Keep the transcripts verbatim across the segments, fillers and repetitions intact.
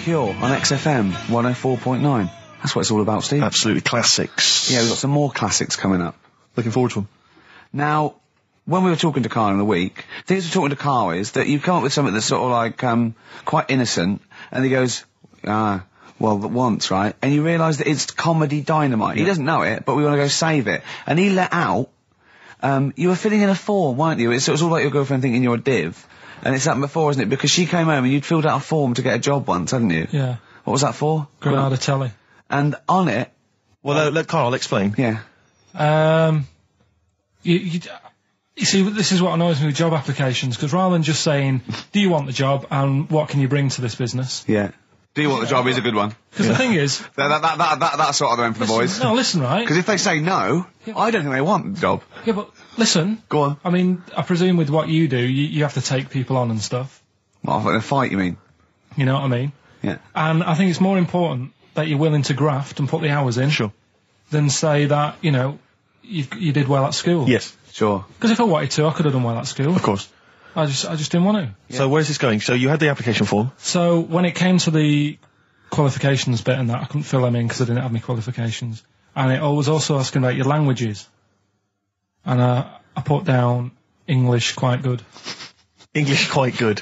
Cure on X F M one oh four point nine. That's what it's all about, Steve. Absolutely classics. Yeah, we've got some more classics coming up. Looking forward to them. Now, when we were talking to Carl in the week, the thing we were talking to Carl is that you come up with something that's sort of like, um, quite innocent, and he goes, ah, well, but once, right? And you realise that it's comedy dynamite. Yeah. He doesn't know it, but we want to go save it. And he let out, um, you were filling in a form, weren't you? It's, it was all like your girlfriend thinking you're a div. And it's happened before, isn't it? Because she came home and you'd filled out a form to get a job once, hadn't you? Yeah. What was that for? Granada Telly. And on it... Well, uh, let Carl explain. Yeah. Um, you, you, you see, this is what annoys me with job applications, because rather than just saying, do you want the job and what can you bring to this business? Yeah. Do you want the job is a good one. Because yeah. the thing is... that, that, that, that, that, that's sort of the one for listen, the boys. No, listen, right? Because if they say no, yeah. I don't think they want the job. Yeah, but listen. Go on. I mean, I presume with what you do, you, you have to take people on and stuff. What, in a fight, you mean? You know what I mean? Yeah. And I think it's more important that you're willing to graft and put the hours in. Sure. Than say that, you know, you, you did well at school. Yes. Sure. Because if I wanted to, I could have done well at school. Of course. I just, I just didn't want to. Yeah. So where's this going? So you had the application form. So when it came to the qualifications bit and that, I couldn't fill them in because I didn't have any qualifications. And it was also asking about your languages. And uh, I put down English quite good. English quite good.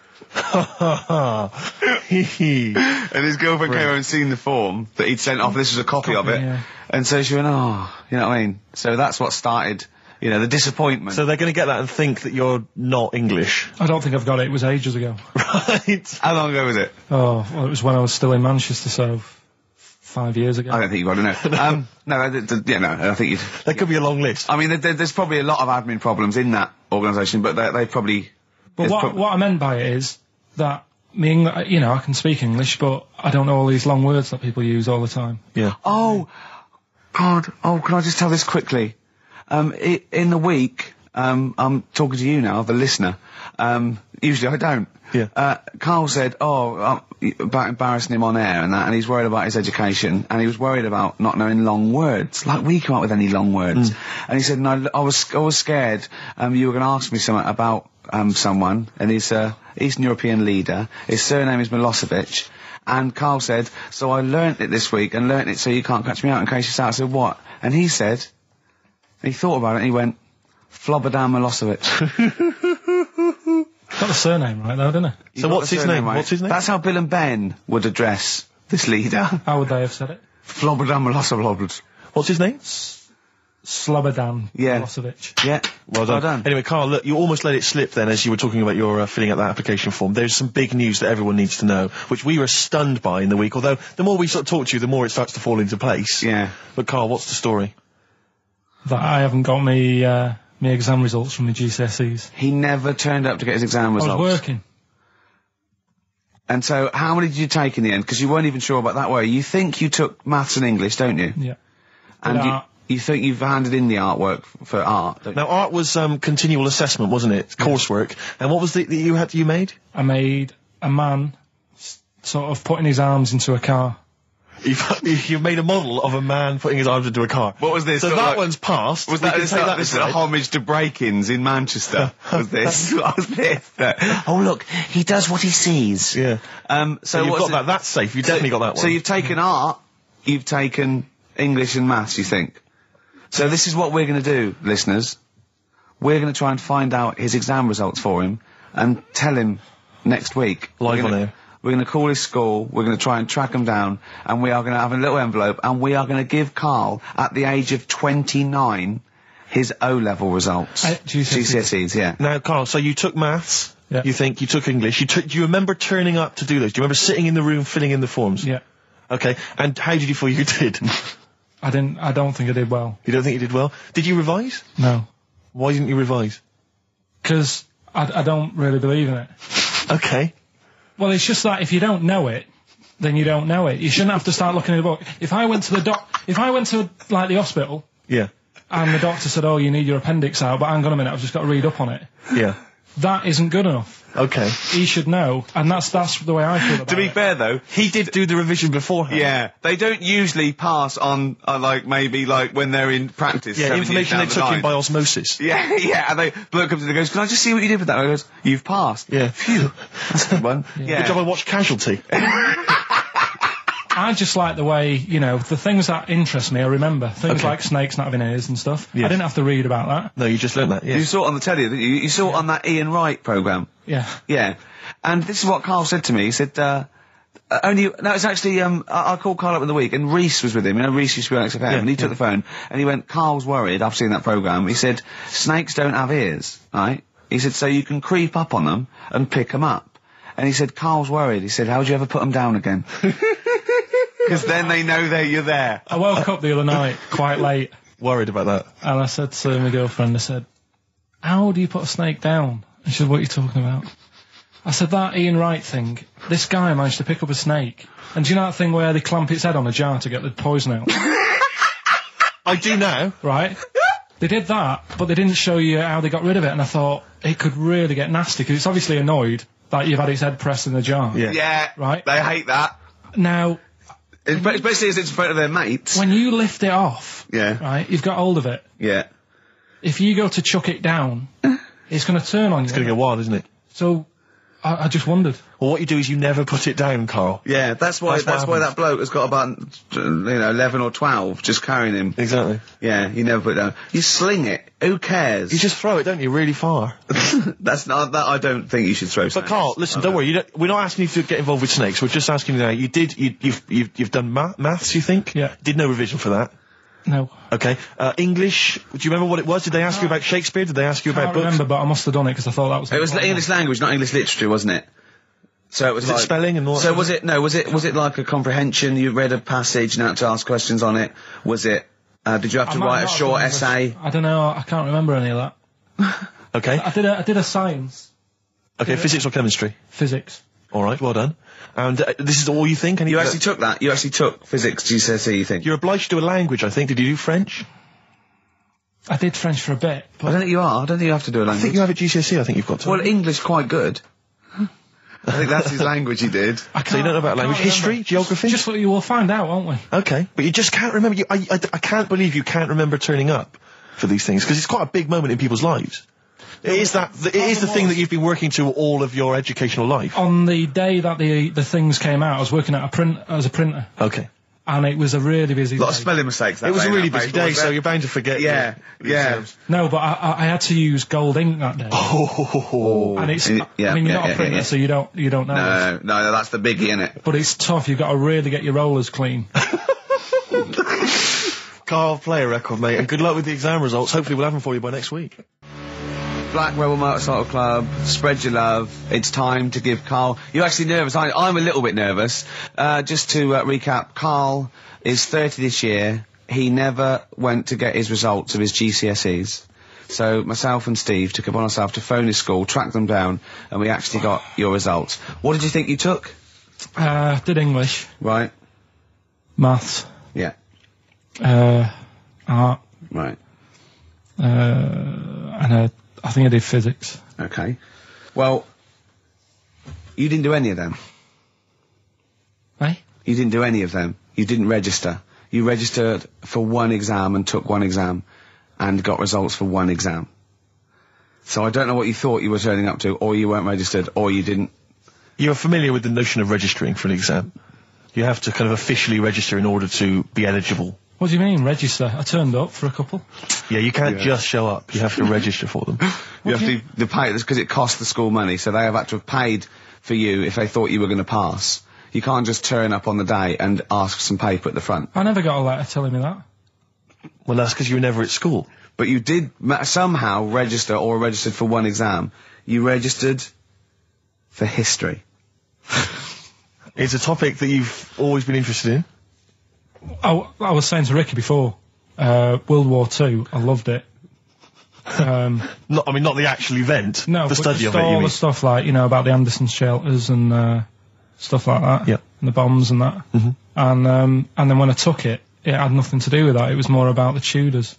And his girlfriend came over and seen the form that he'd sent off. This was a copy, copy of it. Yeah. And so she went, oh, you know what I mean? So that's what started, you know, the disappointment. So they're going to get that and think that you're not English. I don't think I've got it. It was ages ago. Right. How long ago was it? Oh, well, it was when I was still in Manchester, so five years ago. I don't think you got to know. um, no, I, d- d- yeah, no, I think you. There could be a long list. I mean, there, there, there's probably a lot of admin problems in that organisation, but they, they probably. But what, prob- what I meant by it is that me, Eng- you know, I can speak English, but I don't know all these long words that people use all the time. Yeah. Oh, God. Oh, can I just tell this quickly? Um, I, in the week, um, I'm talking to you now, the listener. Um, usually I don't. Yeah. Uh, Carl said, oh, uh, about embarrassing him on air and that, and he's worried about his education, and he was worried about not knowing long words. Like, we come up with any long words. Mm. And he said, no, I was, I was scared, um, you were gonna ask me something about, um, someone, and he's a Eastern European leader. His surname is Milosevic. And Carl said, so I learnt it this week, and learnt it so you can't catch me out in case you say. I said, what? And he said, he thought about it, and he went, Flobodan Milosevic. Got the surname right though, didn't he? So what's his name? Right? What's his name? That's how Bill and Ben would address this leader. How would they have said it? Flobodan Milosevic. What's his name? Slobodan yeah. Milosevic. Yeah. Well done. well done. Anyway, Carl, look, you almost let it slip then as you were talking about your uh, filling out that application form. There's some big news that everyone needs to know, which we were stunned by in the week, although the more we sort of talk to you, the more it starts to fall into place. Yeah. But Carl, what's the story? That I haven't got me, uh, me exam results from the G C S Es. He never turned up to get his exam results. I was working. And so, how many did you take in the end? Because you weren't even sure about that, were you? You think you took maths and English, don't you? Yeah. And But you, art. you think you've handed in the artwork f- for art, don't Now, art was um, continual assessment, wasn't it? Coursework. And what was the that you had you made? I made a man s- sort of putting his arms into a car. You've, you made a model of a man putting his arms into a car. What was this? So Sort of that like- one's passed. Was We that, can is take that, that this is aside. a homage to break-ins in Manchester? Was this? What was this? Oh, look, he does what he sees. Yeah. Um, so So you've what's got it- that. That's safe. You've definitely got that one. So you've taken art, you've taken English and maths, you think? So this is what we're going to do, listeners. We're going to try and find out his exam results for him and tell him next week. Live We're gonna- on air. We're going to call his school, we're going to try and track him down, and we are going to have a little envelope, and we are going to give Carl, at the age of twenty-nine, his O-level results. Uh, G C S Es. G C S Es, yeah. Now, Carl, so you took maths. Yeah. You think you took English. You took. Do you remember turning up to do those? Do you remember sitting in the room filling in the forms? Yeah. Okay. And how did you feel you did? I didn't, I don't think I did well. You don't think you did well? Did you revise? No. Why didn't you revise? Because I, I don't really believe in it. Okay. Well, it's just that if you don't know it, then you don't know it. You shouldn't have to start looking at a book. If I went to the doc, if I went to, like, the hospital, Yeah. and the doctor said, oh, you need your appendix out, but hang on a minute, I've just got to read up on it. Yeah. that isn't good enough. Okay. He should know, and that's that's the way I feel about To be it. fair, though, He did do the revision beforehand. yeah, they don't usually pass on, uh, like, maybe, like, when they're in practice. Yeah, seven information they years down took the in line. by osmosis. Yeah, yeah, and they, bloke comes in and goes, can I just see what you did with that? And I goes, you've passed. Yeah. Phew. That's a good one. Yeah. Good job I watched Casualty. I just like the way, you know, the things that interest me, I remember. Things Okay. like snakes not having ears and stuff. Yes. I didn't have to read about that. No, you just learnt that, yeah. You saw it on the telly, didn't you? You saw it on that Ian Wright programme. Yeah. Yeah. And this is what Carl said to me. He said, uh, uh, only, no, it's actually, um, I, I called Carl up in the week, and Reese was with him. You know, Reese used to be on X F M, Yeah, and he took yeah. the phone, and he went, Carl's worried, I've seen that programme. He said, snakes don't have ears, right? He said, so you can creep up on them and pick them up. And he said, Carl's worried. He said, how'd you ever put them down again? Because then they know that you're there. I woke up the other night quite late, Worried about that. and I said to my girlfriend, I said, how do you put a snake down? And she said, what are you talking about? I said, that Ian Wright thing, this guy managed to pick up a snake. And do you know that thing where they clamp its head on a jar to get the poison out? I do now. Right? They did that, but they didn't show you how they got rid of it, and I thought, it could really get nasty, because it's obviously annoyed that you've had its head pressed in the jar. Yeah. Yeah. Right. They hate that. Now, Especially as it's in front of their mates. when you lift it off, Yeah. right, you've got hold of it. Yeah. If you go to chuck it down, it's going to turn on you. It's going to go wild, isn't it? So, I, I just wondered. Well, what you do is you never put it down, Carl. Yeah, that's why, That's what that's why happens. that bloke has got about, you know, eleven or twelve just carrying him. Exactly. Yeah, you never put it down. You sling it. Who cares? You just throw it, don't you, really far. That's not, that I don't think you should throw But snakes. Carl, listen, don't worry. You don't, we're not asking you to get involved with snakes. We're just asking you now. You did. You, you've, you've you've done ma- maths. You think? Yeah. Did no revision for that. No. Okay. Uh, English. Do you remember what it was? Did they ask you about Shakespeare? Did they ask you I about can't books? remember, but I must have done it because I thought that was... It was English language, not English literature, wasn't it? So it was Was it like... spelling and all that So sort was of- it, no, was it, was it like a comprehension? You read a passage and had to ask questions on it? Was it, uh, did you have I to might write a not have short done essay? English. I don't know, I can't remember any of that. Okay. I did a, I did a science, Okay. Physics or chemistry? physics. All right. Well done. And uh, this is all you think? Any, You actually took that? You actually took physics G C S E, you think? You're obliged to do a language, I think. Did you do French? I did French for a bit, I but don't think you are. I don't think you have to do a I language. think you have at G C S E. I think you've got to. Well, English quite good. I think that's his language he did. I can't, so you don't know about I can't language, history, remember. geography. Just what you will find out, won't we? Okay, but you just can't remember. You, I, I, I can't believe you can't remember turning up for these things because it's quite a big moment in people's lives. It is that. The, it is the thing that you've been working to all of your educational life. On the day that the the things came out, I was working at a print as a printer, Okay. and it was a really busy A lot day. of spelling mistakes. That It was day, a really that busy paper, day, wasn't so it? you're bound to forget. Yeah, the- the yeah. exams. No, but I, I, I had to use gold ink that day, Oh. and it's. Yeah, I mean, you're yeah, not yeah, a printer, yeah. so you don't you don't know. this. No, no, that's the biggie, innit? But it's tough. You've got to really get your rollers clean. Carl, play a record, mate, and good luck with the exam results. Hopefully, we'll have them for you by next week. Black Rebel Motorcycle Club, spread your love. It's time to give Carl... You're actually nervous, aren't you? I'm a little bit nervous. Uh, just to uh, recap, Carl is thirty this year. He never went to get his results of his G C S Es. So myself and Steve took it upon ourselves to phone his school, track them down, and we actually got your results. What did you think you took? Uh, did English, Right. maths, Yeah. uh, art, Right. uh, and uh, I think I did physics. Okay. Well, you didn't do any of them. Eh? You didn't do any of them. You didn't register. You registered for one exam and took one exam and got results for one exam. So I don't know what you thought you were turning up to, or you weren't registered, or you didn't. You're familiar with the notion of registering for an exam. You have to kind of officially register in order to be eligible. What do you mean, register? I turned up for a couple. Yeah, you can't Yeah. just show up. You have to register for them. You have Okay. to the pay this because it costs the school money, so they have had to have paid for you if they thought you were going to pass. You can't just turn up on the day and ask for some paper at the front. I never got a letter telling me that. Well, that's because you were never at school. But you did ma- somehow register or registered for one exam. You registered for history. It's a topic that you've always been interested in. I, w- I was saying to Ricky before, uh, World War Two, I loved it. Um, Not, I mean, not the actual event. no, the but study just of it. all You the mean? stuff like, you know, about the Anderson shelters and uh, stuff like that. Yep. And the bombs and that. Mhm. And um, and then when I took it, it had nothing to do with that. It was more about the Tudors.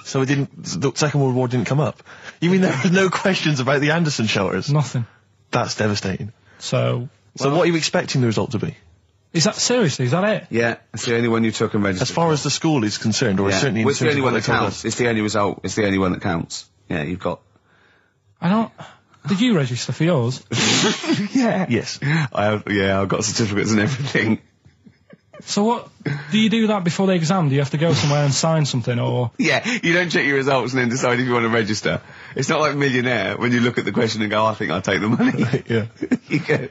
So it didn't. The Second World War didn't come up. You mean there were no questions about the Anderson shelters? Nothing. That's devastating. So, So what are you expecting the result to be? is that seriously? Is that it? Yeah, it's the only one you took and registered. As far as the school is concerned, or yeah. certainly in well, it's the terms only of one what that they told counts. us. It's the only result. It's the only one that counts. Yeah, you've got. I don't. Did you register for yours? Yeah. Yes. I have, yeah, I've got certificates and everything. So what? Do you do that before the exam? Do you have to go somewhere and sign something, or? Yeah, you don't check your results and then decide if you want to register. It's not like Millionaire when you look at the question and go, I think I'll take the money. Yeah. You go.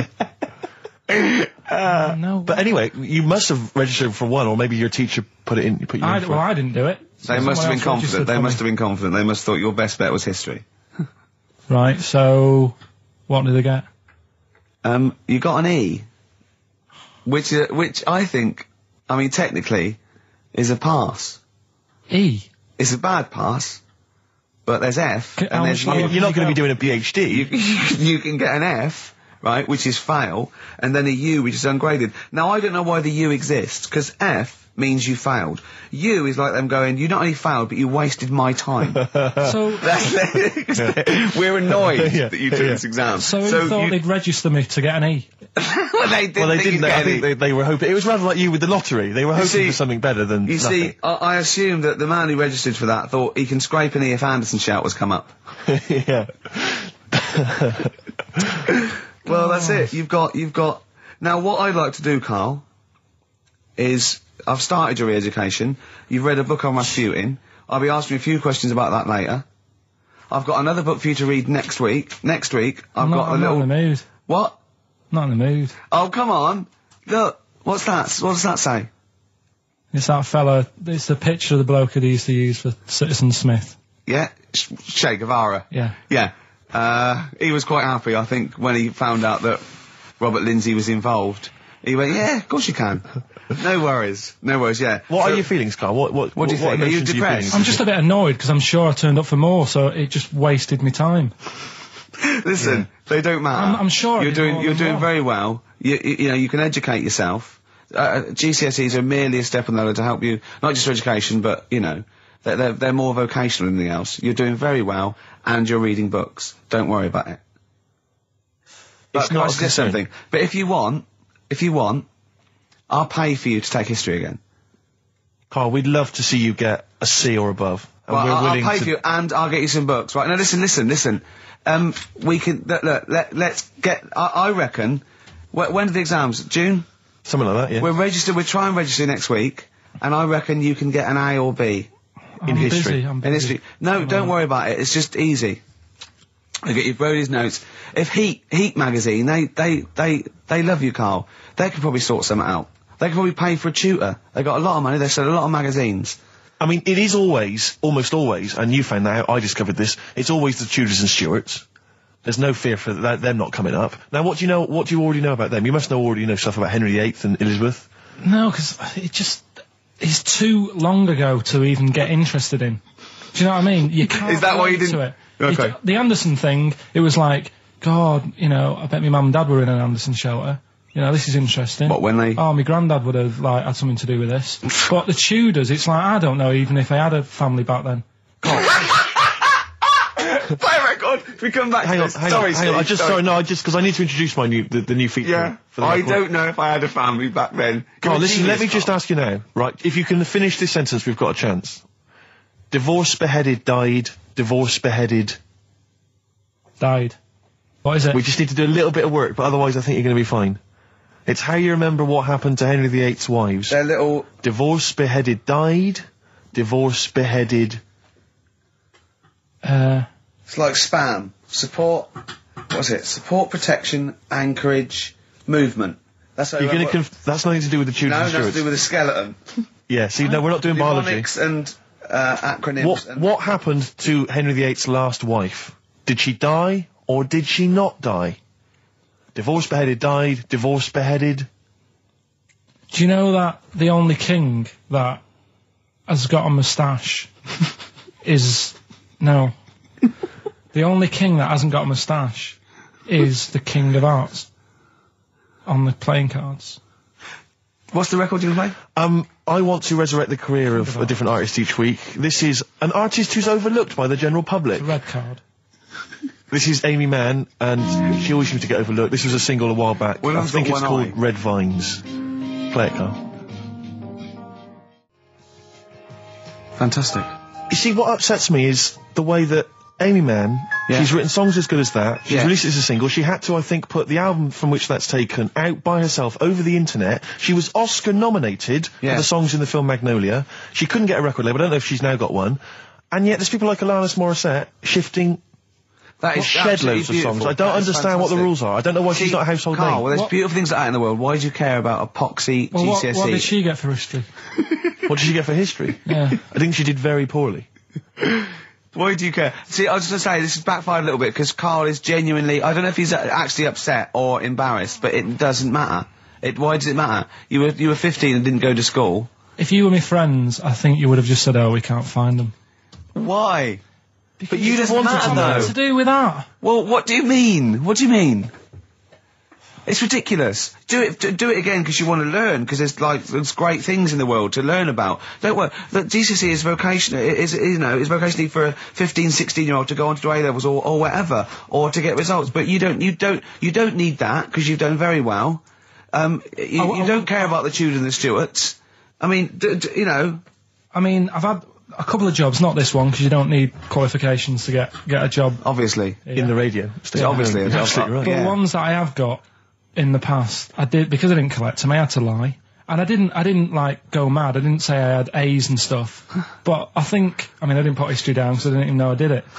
Uh, no. But anyway, you must have registered for one, or maybe your teacher put it in. Put you I, in for well, it. I didn't do it. They So must have someone been else confident. registered They for must me. have been confident. They must have thought your best bet was history. Right. So, what did they get? Um, you got an E, which uh, which I think, I mean, technically, is a pass. E. It's a bad pass, but there's F, Can- and how there's much U. longer- You're not going to be go. doing a PhD. You, you can get an F, right, which is fail, and then a U, which is ungraded. Now, I don't know why the U exists, because F means you failed. U is like them going, you not only failed, but you wasted my time. So, That's We're annoyed Yeah, that you took yeah. this exam. so who thought you, they'd register me to get an E? well, they didn't well, they think didn't. you'd I get think any. they, they were hoping. It was rather like you with the lottery. They were hoping see- for something better than You nothing. see, I, I assume that the man who registered for that thought he can scrape an E if Anderson shout was come up. yeah. Well, that's it. You've got, you've got. Now, what I'd like to do, Carl, is I've started your re-education. You've read a book on Rasputin. I'll be asking you a few questions about that later. I've got another book for you to read next week. Next week, I've I'm got not, a I'm little. not in the mood. What? Not in the mood. Oh, come on. Look, what's that? What does that say? It's that fella. It's the picture of the bloke that he used to use for Citizen Smith. Yeah, Sh- Che Guevara. Yeah. Yeah. Uh, he was quite happy, I think, when he found out that Robert Lindsay was involved. He went, yeah, of course you can. No worries. No worries, yeah. What So- are your feelings, Carl? What what What do you think? Are you emotions depressed? feeling? I'm just a bit annoyed because I'm sure I turned up for more, so it just wasted me time. Listen, they don't matter. I'm- I'm sure I you're did doing. more You're than doing one. very well. You, you, you know, you can educate yourself. Uh, G C S Es are merely a step on the ladder to help you, not just for education, but you know, they're, they're they're more vocational than anything else. You're doing very well, and you're reading books. Don't worry about it. But It's can I not a suggest concern. something? But if you want, if you want, I'll pay for you to take history again. Carl, we'd love to see you get a C or above. And Well, we're I'll, willing I'll pay to. for you, and I'll get you some books. Right now, listen, listen, listen. Um, we can look. look let, let's get. I, I reckon. Wh- when are the exams? June. Something like that, yeah. We're registered. We'll try and register next week, and I reckon you can get an A or B I'm history. Busy, I'm in busy. history. No, don't worry about it. It's just easy. I get you wrote his notes. If Heat Heat magazine, they they they they love you, Carl. They could probably sort something out. They could probably pay for a tutor. They got a lot of money. They sell a lot of magazines. I mean, it is always, almost always, and you found that out, I discovered this, it's always the Tudors and Stuarts. There's no fear for that, them not coming up. Now, what do you know, what do you already know about them? You must know already know stuff about Henry the Eighth and Elizabeth. No, because it just it's too long ago to even get interested in. Do you know what I mean? You can't. Is that why you relate to didn't- it. Okay. You- the Anderson thing, it was like, God, you know, I bet my mum and dad were in an Anderson shelter. You know, this is interesting. What, when they- Oh, my granddad would have like had something to do with this. But the Tudors, it's like I don't know even if they had a family back then. Play record. We come back. Hang to on, this. hang sorry, on, hang on, I Steve, just, sorry, no, I just, because I need to introduce my new, the, the new feature. Yeah. For the I record. don't know if I had a family back then. Carl, You're a listen, let me genius, just Carl. ask you now, right? If you can finish this sentence, we've got a chance. Divorced, beheaded, died, divorced, beheaded. Died. What is it? We just need to do a little bit of work, but otherwise I think you're going to be fine. It's how you remember what happened to Henry the Eighth's wives. They're little. Divorced, beheaded, died, divorced, beheaded. Uh, It's like spam. Support. What's it? Support, protection, anchorage, movement. That's how You're I going to remember- conf- that's nothing to do with the Tudors No, and that's to Stuarts. do with the skeleton. Yeah, see, no, we're not doing biology. Mnemonics and uh, acronyms. What, and what happened to Henry the Eighth's last wife? Did she die, or did she not die? Divorced, beheaded, died, divorced, beheaded. do you know that the only king that has got a moustache is no. The only king that hasn't got a moustache is the King of Hearts on the playing cards. What's the record you're going to play? Um, I want to resurrect the career of a different artist each week. This is an artist who's overlooked by the general public. Red card. This is Amy Mann, and she always seems to get overlooked. This was a single a while back. Well, I that's think got it's one called eye. Red Vines. Play it, Carl. Fantastic. You see, what upsets me is the way that Amy Mann, Yeah. she's written songs as good as that. She's Yeah. released it as a single. She had to, I think, put the album from which that's taken out by herself over the internet. She was Oscar nominated Yeah. for the songs in the film Magnolia. She couldn't get a record label. I don't know if she's now got one. And yet there's people like Alanis Morissette shifting That is shed absolutely loads of beautiful. songs. I don't That is understand what the fantastic. rules are. I don't know why she's See, not a household Carl, name. well, there's What- beautiful things like that in the world. Why do you care about epoxy Well, what, G C S E? what did she get for history? What did she get for history? Yeah. I think she did very poorly. Why do you care? See, I was just going to say, this has backfired a little bit, because Carl is genuinely, I don't know if he's uh, actually upset or embarrassed, but it doesn't matter. It, why does it matter? You were, you were fifteen and didn't go to school. If you were my friends, I think you would have just said, "Oh, we can't find them." Why? But you just just wanted matter to though. know. What's to do with that? Well, what do you mean? What do you mean? It's ridiculous. Do it, d- do it again because you want to learn. Because there's like there's great things in the world to learn about. Don't worry. Look, G C S E is vocational. It is you know is vocationally for a fifteen, sixteen year old to go on to do A levels or, or whatever, or to get results. But you don't you don't you don't need that because you've done very well. Um, you, Oh, you oh, don't care about the Tudors and the Stuarts. I mean, d- d- you know. I mean, I've had a couple of jobs, not this one, because you don't need qualifications to get get a job. Obviously. In the radio. Yeah, obviously, You're it's- absolutely right. But Yeah. the ones that I have got in the past, I did because I didn't collect them. I had to lie, and I didn't. I didn't like go mad. I didn't say I had A's and stuff. But I think, I mean, I didn't put history down because I didn't even know I did it.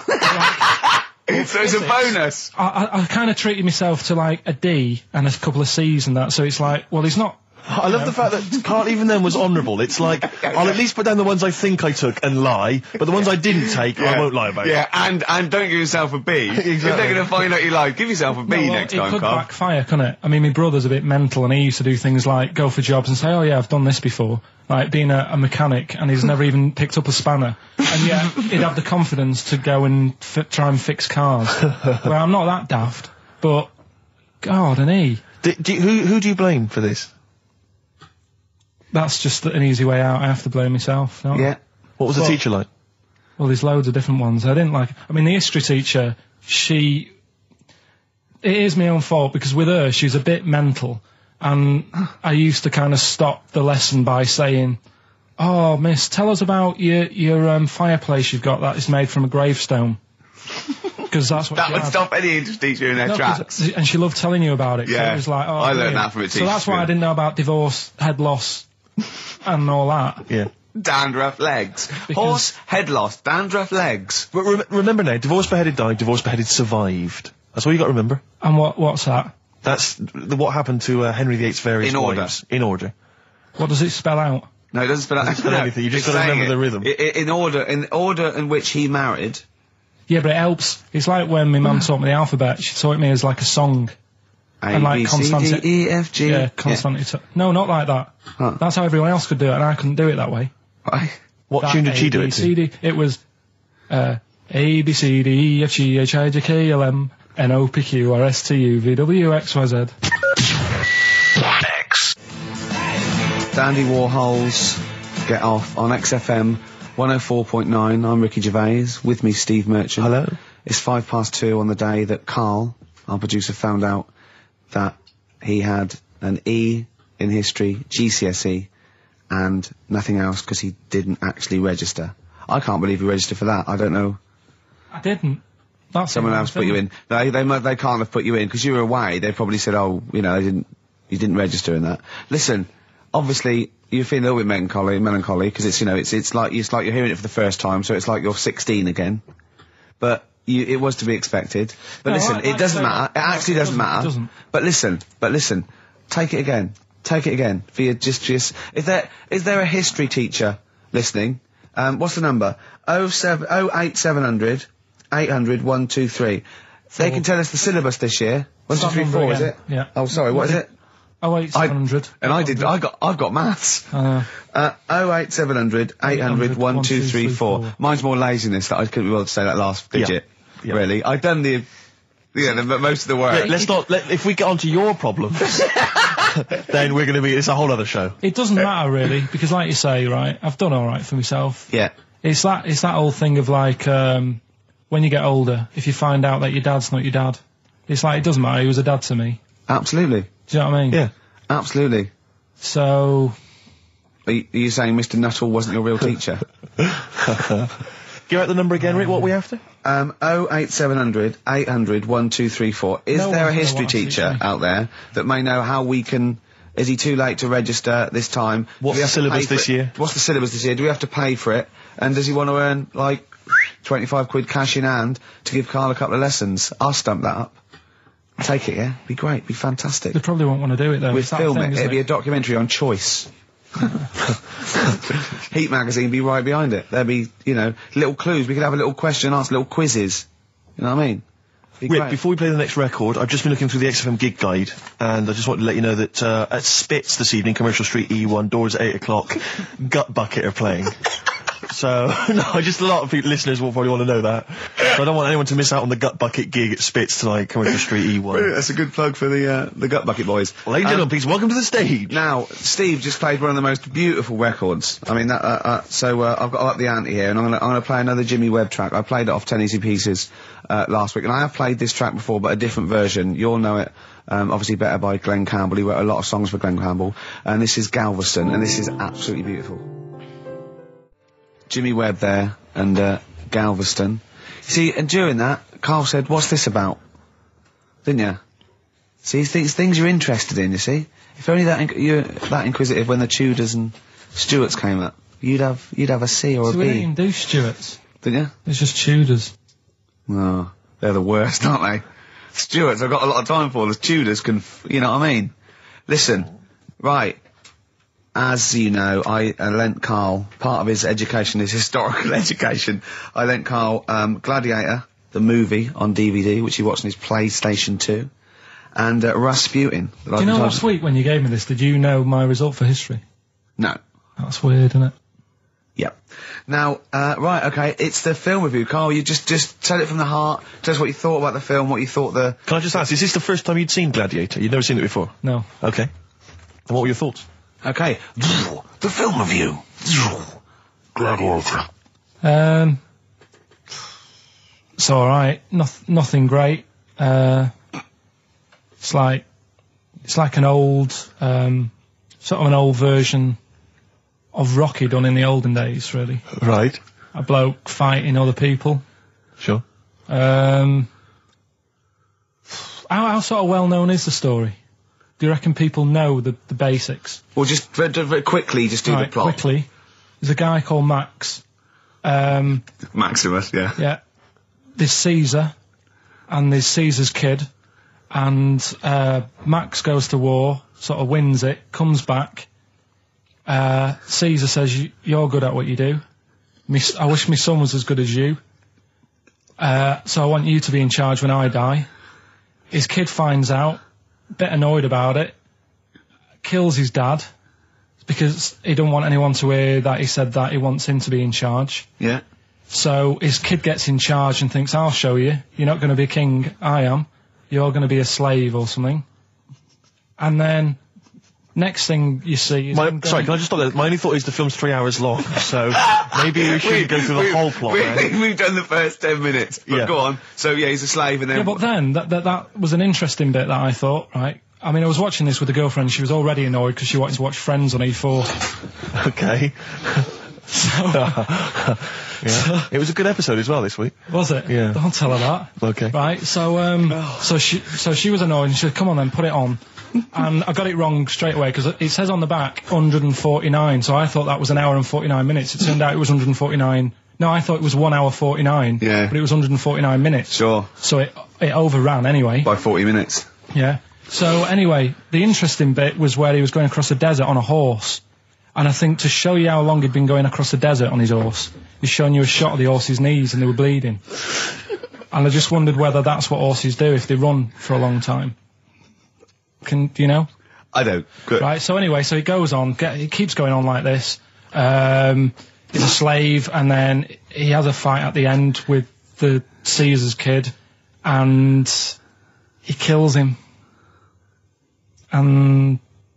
So it's a bonus. I, I, I kind of treated myself to like a D and a couple of C's and that. So it's like, well, he's not. I love the fact that Carl even then was honourable. It's like, I'll at least put down the ones I think I took and lie, but the ones I didn't take, I won't lie about. Yeah, and and don't give yourself a B. If they're going to find out you lied, give yourself a B No, well, next it time, could Carl. backfire, couldn't it? I mean, my brother's a bit mental, and he used to do things like go for jobs and say, "Oh yeah, I've done this before," like being a, a mechanic, and he's never even picked up a spanner, and yet he'd have the confidence to go and fi- try and fix cars. Well, I'm not that daft, but God, and he. Do, do, who, who do you blame for this? That's just an easy way out. I have to blame myself. No? Yeah. What was the Well- teacher like? Well, there's loads of different ones. I didn't like. I mean, the history teacher, she. It is my own fault because with her, she's a bit mental, and I used to kind of stop the lesson by saying, "Oh, miss, tell us about your your um, fireplace you've got that is made from a gravestone." Because that's what That she would had. stop any English teacher in their No, 'cause- tracks. and she loved telling you about it. 'cause Yeah. it was like, oh, I learned brilliant. that from a So teacher, that's why I yeah. didn't know about divorce, head loss, and all that. Yeah. Dandruff legs. Because- Horse, head loss, dandruff legs. But rem- remember now, divorce beheaded died, divorce beheaded survived. That's all you got to remember. And what what's that? That's the, what happened to uh, Henry the eighth's various In order. wives. In order. What does it spell out? No, it doesn't spell out spell anything, you just it's gotta saying remember it. the rhythm. I- I- in order, in order in which he married. Yeah, but it helps. It's like when my mum taught me the alphabet. She taught me as like a song. A, And like B, C, consonant- D, E, F, G. Yeah, consonant. T- No, not like that. Huh. That's how everyone else could do it, and I couldn't do it that way. Right. What That tune did A, she do B, it C, to? D. It was uh, A, B, C, D, E, F, G, H, I, J, K, L, M, N, O, P, Q, R, S, T, U, V, W, X, Y, Z. X. Dandy Warhols, Get Off on X F M one oh four point nine. I'm Ricky Gervais. With me, Steve Merchant. Hello. It's five past two on the day that Carl, our producer, found out that he had an E in history, G C S E, and nothing else because he didn't actually register. I can't believe he registered for that. I don't know. I didn't. That's Someone the else put thing. you in. They they mu- they can't have put you in because you were away. They probably said, oh, you know, they didn't. You didn't register in that. Listen, obviously you're feeling a little bit melancholy, melancholy because it's you know it's it's like it's like you're hearing it for the first time, so it's like you're sixteen again. But you, it was to be expected. But No, listen, I- it I'd doesn't say matter. that- It no, actually it doesn't, doesn't, it matter. doesn't. But listen, but listen, take it again. Take it again for your just just. Is there is there a history teacher listening? Um, what's the number? Oh seven oh eight seven hundred eight hundred one two three. They can tell us the syllabus this year. One two Start three number four is again. it? Yeah. Oh, sorry. What is it? Oh, wait, seven hundred. And I did. I got. I've got maths. Uh, Uh, oh eight seven hundred eight hundred one two three four. four. Mine's more laziness that I couldn't be able to say that last digit. Yeah. Really, I've done the, yeah, the, most of the work. Let's not. Let, if we get onto your problems, then we're going to be, it's a whole other show. It doesn't matter really, because like you say, right, I've done alright for myself. Yeah. It's that, it's that old thing of like, um, when you get older, if you find out that your dad's not your dad, it's like, it doesn't matter, he was a dad to me. Absolutely. Do you know what I mean? Yeah. Absolutely. So... Are you, are you saying Mister Nuttall wasn't your real teacher? Give out the number again, Rick, what are we after? Um, oh eight seven hundred, eight hundred, one two three four. Is No there a one's gonna history want to teach teacher me. out there that may know how we can... Is he too late to register this time? What's Do we the have to syllabus pay for this it? year? What's the syllabus this year? Do we have to pay for it? And does he want to earn, like, twenty-five quid cash in hand to give Carl a couple of lessons? I'll stump that up. Take it, yeah? Be great, be fantastic. They probably won't want to do it though. We'd It's that film thing, it. isn't It'd be a documentary on choice. Heat magazine be right behind it. There'd be, you know, little clues. We could have a little question and answer, little quizzes. You know what I mean? Be Rick, great. before we play the next record, I've just been looking through the X F M gig guide, and I just want to let you know that uh, at Spitz this evening, Commercial Street E one, doors at eight o'clock, Gut Bucket are playing. So, no, just a lot of people, listeners will probably want to know that. So I don't want anyone to miss out on the Gut Bucket gig at Spitz tonight, Commercial Street E one. Brilliant, that's a good plug for the uh, the Gut Bucket boys. Well, ladies and Um, gentlemen, please welcome to the stage. Now, Steve just played one of the most beautiful records. I mean, that, uh, uh, so uh, I've got to up the ante here, and I'm going to I'm gonna play another Jimmy Webb track. I played it off Ten Easy Pieces uh, last week, and I have played this track before, but a different version. You'll know it, um, obviously better by Glenn Campbell. He wrote a lot of songs for Glenn Campbell, and this is Galveston, and this is absolutely beautiful. Jimmy Webb there, and uh, Galveston. See, and during that, Carl said, "What's this about?" Didn't you? See, things things you're interested in. You see, if only that inc you're that inquisitive when the Tudors and Stuarts came up, you'd have you'd have a C or So a we B, didn't even do Stuarts. didn't you? It's just Tudors. Oh, they're the worst, aren't they? Stuarts, I've got a lot of time for. The Tudors can, f you know what I mean? Listen, right. As you know, I uh, lent Carl, part of his education is historical education. I lent Carl um, Gladiator, the movie, on D V D, which he watched on his PlayStation two, and uh, Rasputin. that Do I've you know been last told- week when you gave me this, did you know my result for history? No. That's weird, isn't it? Yep. Now, uh, right, okay, it's the film review. Carl, you just, just tell it from the heart. Tell us what you thought about the film, what you thought the... Can I just ask, is this the first time you'd seen Gladiator? You'd never seen it before? No. Okay. And what were your thoughts? Okay. The film review. Gladiator. Um, it's alright. Noth nothing great. Uh, it's like, it's like an old, um, sort of an old version of Rocky done in the olden days, really. Right. A bloke fighting other people. Sure. Um, how, how sort of well known is the story? Do you reckon people know the, the basics? Well, just very, very quickly, just do right, the plot. quickly. There's a guy called Max. Um, Maximus, yeah. yeah. There's Caesar, and there's Caesar's kid, and uh, Max goes to war, sort of wins it, comes back. Uh, Caesar says, "You- you're good at what you do. Me s- I wish my son was as good as you. Uh, so I want you to be in charge when I die." His kid finds out, a bit annoyed about it, kills his dad, because he don't want anyone to hear that he said that he wants him to be in charge. Yeah. So his kid gets in charge and thinks, "I'll show you. You're not going to be a king, I am. You're going to be a slave or something." And then, next thing you see is... My, him sorry, going- can I just stop there? My only thought is the film's three hours long, so maybe we shouldn't go through the we- whole plot, we, man. We've done the first ten minutes. But Yeah. go on. So, yeah, he's a slave and then... Yeah, but then, that, that, that was an interesting bit that I thought, right? I mean, I was watching this with a girlfriend, she was already annoyed because she wanted to watch Friends on E four. Okay. So, Yeah. It was a good episode as well this week. was it? Yeah. Don't tell her that. Okay. Right, so, um, so she, so she was annoyed and she said, "Come on then, put it on." And I got it wrong straight away because it says on the back one hundred forty-nine, so I thought that was an hour and forty-nine minutes. It turned out it was one hundred forty-nine. No, I thought it was one hour forty-nine. Yeah. But it was one hundred forty-nine minutes. Sure. So it, it overran anyway. By forty minutes. Yeah. So anyway, the interesting bit was where he was going across the desert on a horse. And I think to show you how long he'd been going across the desert on his horse, he's showing you a shot of the horse's knees and they were bleeding. And I just wondered whether that's what horses do if they run for a long time. Can, do you know? I don't. Good. Right, so anyway, so he goes on, get, he keeps going on like this. Um, he's a slave, and then he has a fight at the end with the Caesar's kid, and he kills him. And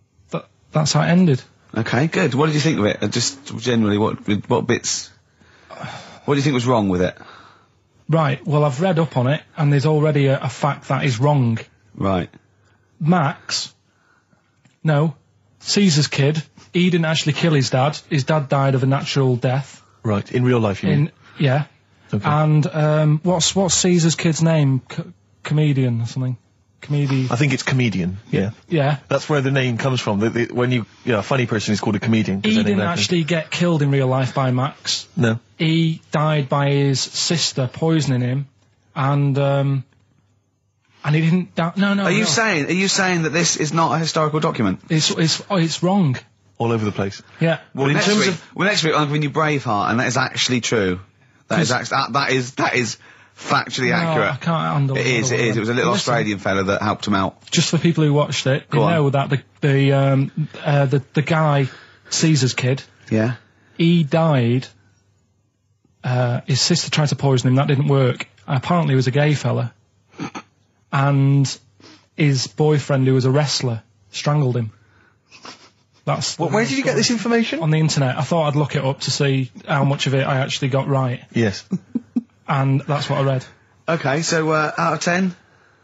that's how it ended. Okay, good. What did you think of it? Uh, just generally, what what bits? What do you think was wrong with it? Right, well, I've read up on it, and there's already a, a fact that is wrong. Right. Max, no, Caesar's kid, he didn't actually kill his dad. His dad died of a natural death. Right, in real life, you mean? In Yeah. Okay. And, um, what's, what's Caesar's kid's name? C comedian or something? Comedian. I think it's comedian, yeah. Yeah. That's where the name comes from. The, the, when you, you know, a funny person is called a comedian. 'cause He they're named didn't after- actually get killed in real life by Max. No. He died by his sister poisoning him, and, um, and he didn't die. No, no. Are you no. saying? Are you saying that this is not a historical document? It's, it's, oh, it's wrong. All over the place. Yeah. Well, in next terms week, of- well, next week I'm giving you Braveheart, and that is actually true. That is Cause- actually that, that is that is factually No, accurate. I can't handle It is. It is. It was a little Listen, Australian fella that helped him out. Just for people who watched it, Go they on. know that the the um uh, the the guy, Caesar's kid, Yeah. he died. Uh, his sister tried to poison him. That didn't work. Apparently, he was a gay fella, and his boyfriend, who was a wrestler, strangled him. That's Well, where did you get this information? on the internet. I thought I'd look it up to see how much of it I actually got right, Yes. and that's what I read. Okay. So uh, out of ten,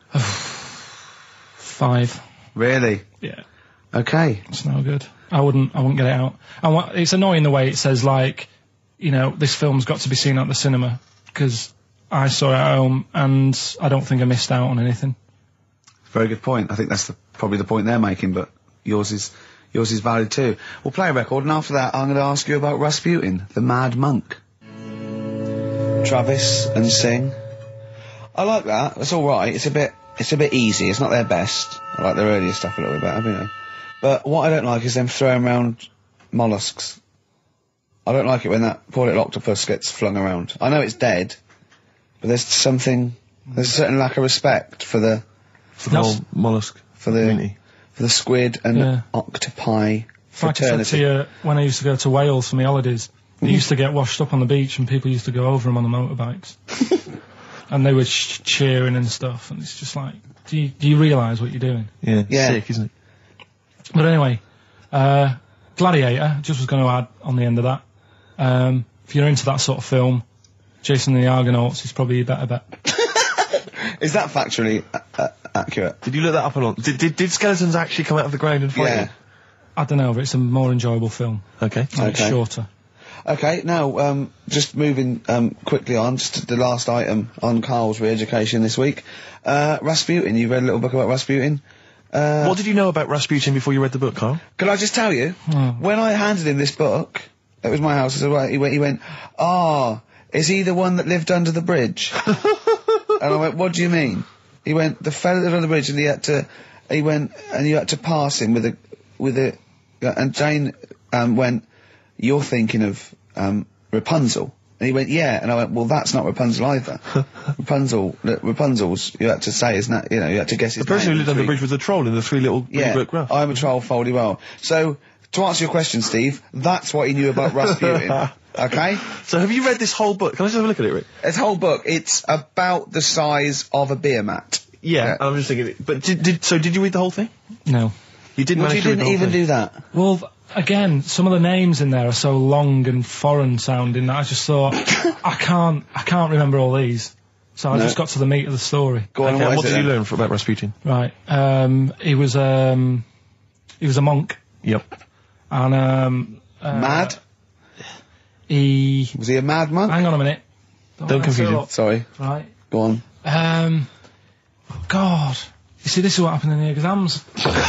Five. really? Yeah. Okay. It's no good. I wouldn't. I wouldn't get it out. And what, it's annoying the way it says, like, you know, this film's got to be seen at the cinema, because I saw it at home and I don't think I missed out on anything. Very good point. I think that's the, probably the point they're making, but yours is yours is valid too. We'll play a record, and after that, I'm going to ask you about Rasputin, the Mad Monk. Travis and Sing. I like that. It's all right. It's a bit. It's a bit easy. It's not their best. I like their earlier stuff a little bit better, you know. But what I don't like is them throwing around mollusks. I don't like it when that poor little octopus gets flung around. I know it's dead, but there's something. There's a certain lack of respect for the For the That's- whole mollusk for the community. for the squid and Yeah. octopi Like I said to fraternity. you, when I used to go to Wales for my holidays, they used to get washed up on the beach and people used to go over them on the motorbikes. And they were ch cheering and stuff, and it's just like, do you, do you realise what you're doing? Yeah, Yeah. sick, isn't it? But anyway, uh, Gladiator, just was going to add on the end of that. Um, if you're into that sort of film, Jason and the Argonauts is probably a better bet. Is that factually uh, uh, accurate? Did you look that up or not? Did, did, did skeletons actually come out of the ground and fight Yeah. you? I don't know, but it's a more enjoyable film. Okay. And it's Okay. shorter. Okay, now, um, just moving um, quickly on, just to the last item on Carl's re-education this week. Uh, Rasputin, you read a little book about Rasputin. Uh, What did you know about Rasputin before you read the book, Carl? Can I just tell you, when I handed him this book, it was my house, I said, right, he went, he went, ah, is he the one that lived under the bridge? And I went, what do you mean? He went, the fella that lived under the bridge, and he had to, he went, and you had to pass him with a, with a, and Jane, um, went, you're thinking of, um, Rapunzel. And he went, yeah. And I went, well, that's not Rapunzel either. Rapunzel, Rapunzel's, you had to say, isn't that, you know, you had to guess his The person name. who lived under the Three- bridge was the troll in the three little Yeah, brick graph. I'm a troll, foldy well. So, to answer your question, Steve, that's what he knew about Rasputin. Okay? So have you read this whole book? Can I just have a look at it, Rick? This whole book, it's about the size of a beer mat. Yeah, Yeah. I'm just thinking. But did, did so? Did you read the whole thing? No. You didn't Well, you manage to read didn't the whole even thing. do that. Well, th- again, some of the names in there are so long and foreign sounding that I just thought, I can't, I can't remember all these. So I No. just got to the meat of the story. Go on, Okay, what, and what is did it you then? learn from, about Rasputin? Right. Um, he was, um, he was a monk, Yep. and, um, uh, Mad? he, Was he a mad monk? hang on a minute. Don't mess confuse it him. up. Sorry, Right. go on. Um, God. You see, this is what happened in the exams.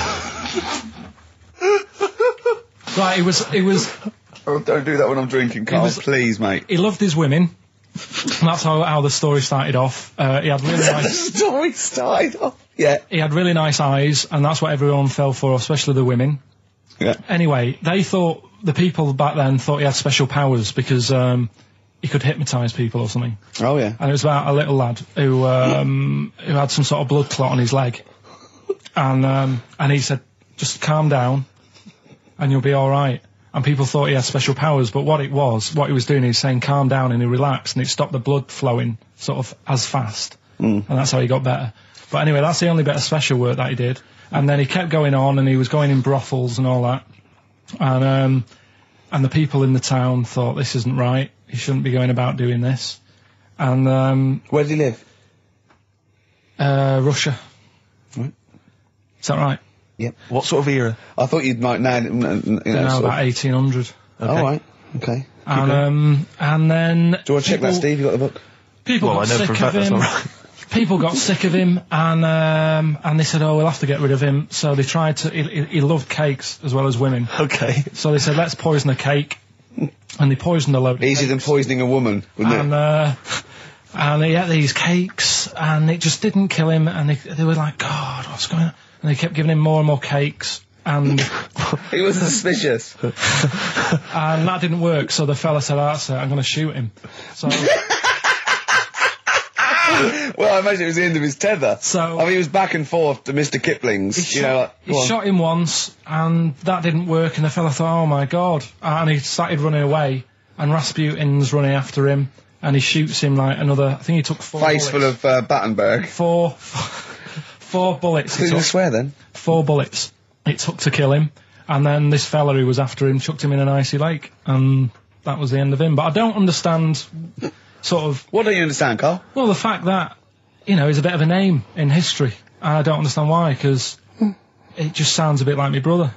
Right, it was, it was, Oh, don't do that when I'm drinking, Carl, was- please, mate. he loved his women. And that's how, how the story started off. Uh, he had really nice, Story started off. Yeah. he had really nice eyes, and that's what everyone fell for, especially the women. Yeah. Anyway, they thought, the people back then thought he had special powers because, um, he could hypnotise people or something. Oh, yeah. And it was about a little lad who, um, who had some sort of blood clot on his leg. And, um, and he said, just calm down and you'll be alright. And people thought he had special powers, but what it was, what he was doing, he was saying calm down and he relaxed and it stopped the blood flowing sort of as fast. Mm. And that's how he got better. But anyway, that's the only bit of special work that he did. And then he kept going on, and he was going in brothels and all that. And um, and the people in the town thought, this isn't right. He shouldn't be going about doing this. And um, Where did he live? uh, Russia. Right. Is that right? Yep. What sort of era? I thought you'd might know. You know, No, sort about of- eighteen hundred. Okay. All right. Okay. And um, and then Do you want to check that, people- Steve? You got the book? People Well, I got know sick for a fact of that's him. not right. People got sick of him, and um, and they said, "Oh, we'll have to get rid of him." So they tried to. He, he- he loved cakes as well as women. Okay. So they said, "Let's poison a cake," and they poisoned a load. Of Easier than cakes. poisoning a woman, wouldn't And it? uh, and he ate these cakes, and it just didn't kill him. And they they were like, "God, what's going on?" And they kept giving him more and more cakes, and He was suspicious. and that didn't work. So the fella said, "That's it. I'm going to shoot him." So. Well, I imagine it was the end of his tether. So- I mean, he was back and forth to Mister Kipling's. He, you shot, know, like, he go on. shot him once, and that didn't work, and the fella thought, oh my god, and he started running away, and Rasputin's running after him, and he shoots him like another, I think he took four Face bullets. full of uh, Battenberg. Four, four bullets, Who's it going took, to swear then? four bullets it took to kill him, and then this fella who was after him chucked him in an icy lake, and that was the end of him. But I don't understand, sort of, What don't you understand, Carl? well, the fact that, you know, he's a bit of a name in history, and I don't understand why, because it just sounds a bit like my brother.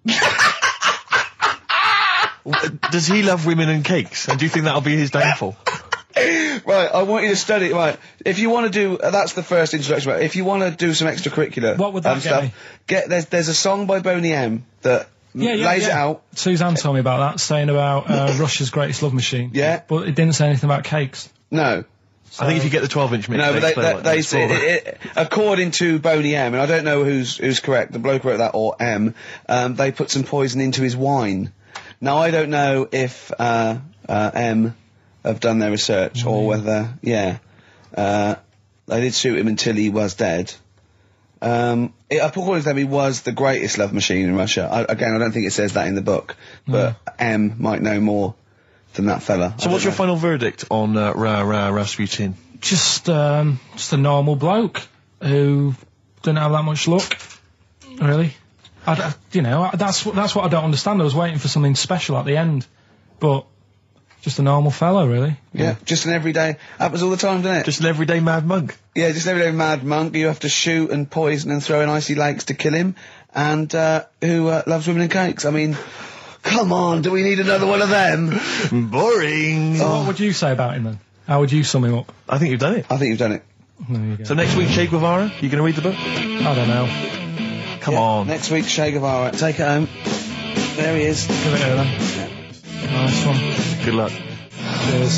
Does he love women and cakes? And do you think that'll be his downfall? Right, I want you to study. Right, if you want to do, uh, that's the first introduction. Right, if you want to do some extracurricular, What would that um, get stuff, me? get there's there's a song by Boney M that Yeah, yeah, lays yeah. it out. Suzanne told me about that, saying about uh, Russia's greatest love machine. Yeah. But it didn't say anything about cakes. No, I think if you get the twelve inch mix, no, but they explain they, what they that's say for. it, it, according to Boney M, and I don't know who's who's correct. The bloke wrote that or M. Um, they put some poison into his wine. Now I don't know if uh, uh, M have done their research or whether yeah, uh, they did shoot him until he was dead. Um, it, according to them, he was the greatest love machine in Russia. I, again, I don't think it says that in the book, but M might know more than that fella. So what's your final verdict on uh, Ra Ra Rasputin? Just, um, just a normal bloke who didn't have that much luck, really. I, d- you know, I, that's what that's what I don't understand. I was waiting for something special at the end, but just a normal fellow, really. Yeah, just an everyday. Happens all the time, doesn't it? Just an everyday mad monk. Yeah, just an everyday mad monk. You have to shoot and poison and throw in icy lakes to kill him, and uh, who uh, loves women and cakes. I mean, come on, do we need another one of them? Boring. So what would you say about him then? How would you sum him up? I think you've done it. I think you've done it. There you go. So next week, Che Guevara, you going to read the book? I don't know. Come Yeah, on. Next week, Che Guevara. Take it home. There he is. Give it here then. Nice one. Good luck. Cheers.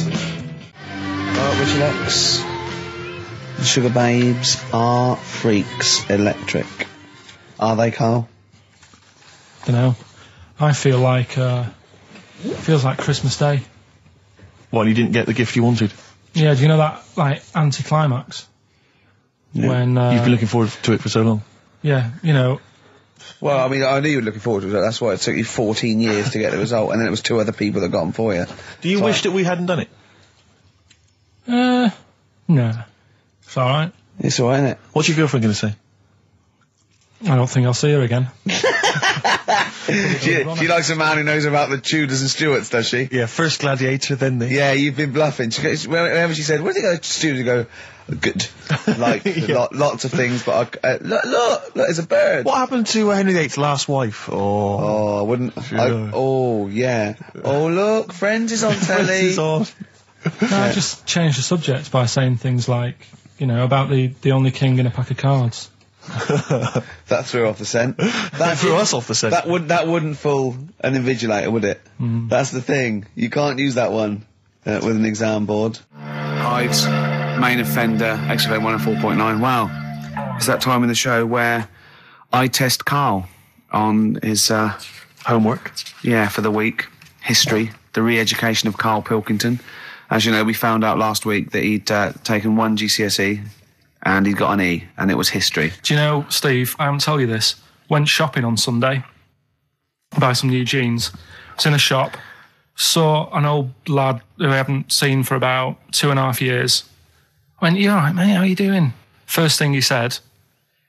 Oh, Richard X. The Sugar Babes are freaks electric. Are they, Carl? Don't know. I feel like uh, feels like Christmas Day. Well, you didn't get the gift you wanted. Yeah, do you know that like anticlimax Yeah. when uh, You've been looking forward to it for so long. yeah, you know, Well, I mean, I knew you were looking forward to it. That's why it took you fourteen years to get the result, and then it was two other people that got them for you. Do you So- wish that we hadn't done it? uh, no, it's all right. It's alright, isn't it? What's your girlfriend going to say? I don't think I'll see her again. She, she likes a man who knows about the Tudors and Stuarts, does she? Yeah, first Gladiator, then the... Yeah, you've been bluffing. She goes, whenever she said, where did you go to Stuarts? You go, good. Like, lot, lots of things, but I, uh, look, look, look, it's a bird. What happened to uh, Henry the eighth's last wife? Or... Oh, I wouldn't. I, Sure. oh, yeah. Oh, look, Friends is on telly. This is on. No, I just changed the subject by saying things like, you know, about the the only king in a pack of cards. That threw off the scent. That threw us off the scent. That would that wouldn't fool an invigilator, would it? Mm. That's the thing. You can't use that one uh, with an exam board. Hides, main offender, X F M one oh four point nine. Wow, it's that time in the show where I test Carl on his uh, Homework. yeah for the week history, the re-education of Carl Pilkington. As you know, we found out last week that he'd uh, taken one G C S E and he'd got an E, and it was history. Do you know, Steve, I haven't told you this, went shopping on Sunday, buy some new jeans, was in a shop, saw an old lad who I haven't seen for about two and a half years. Went, you all right, mate, how you doing? First thing he said,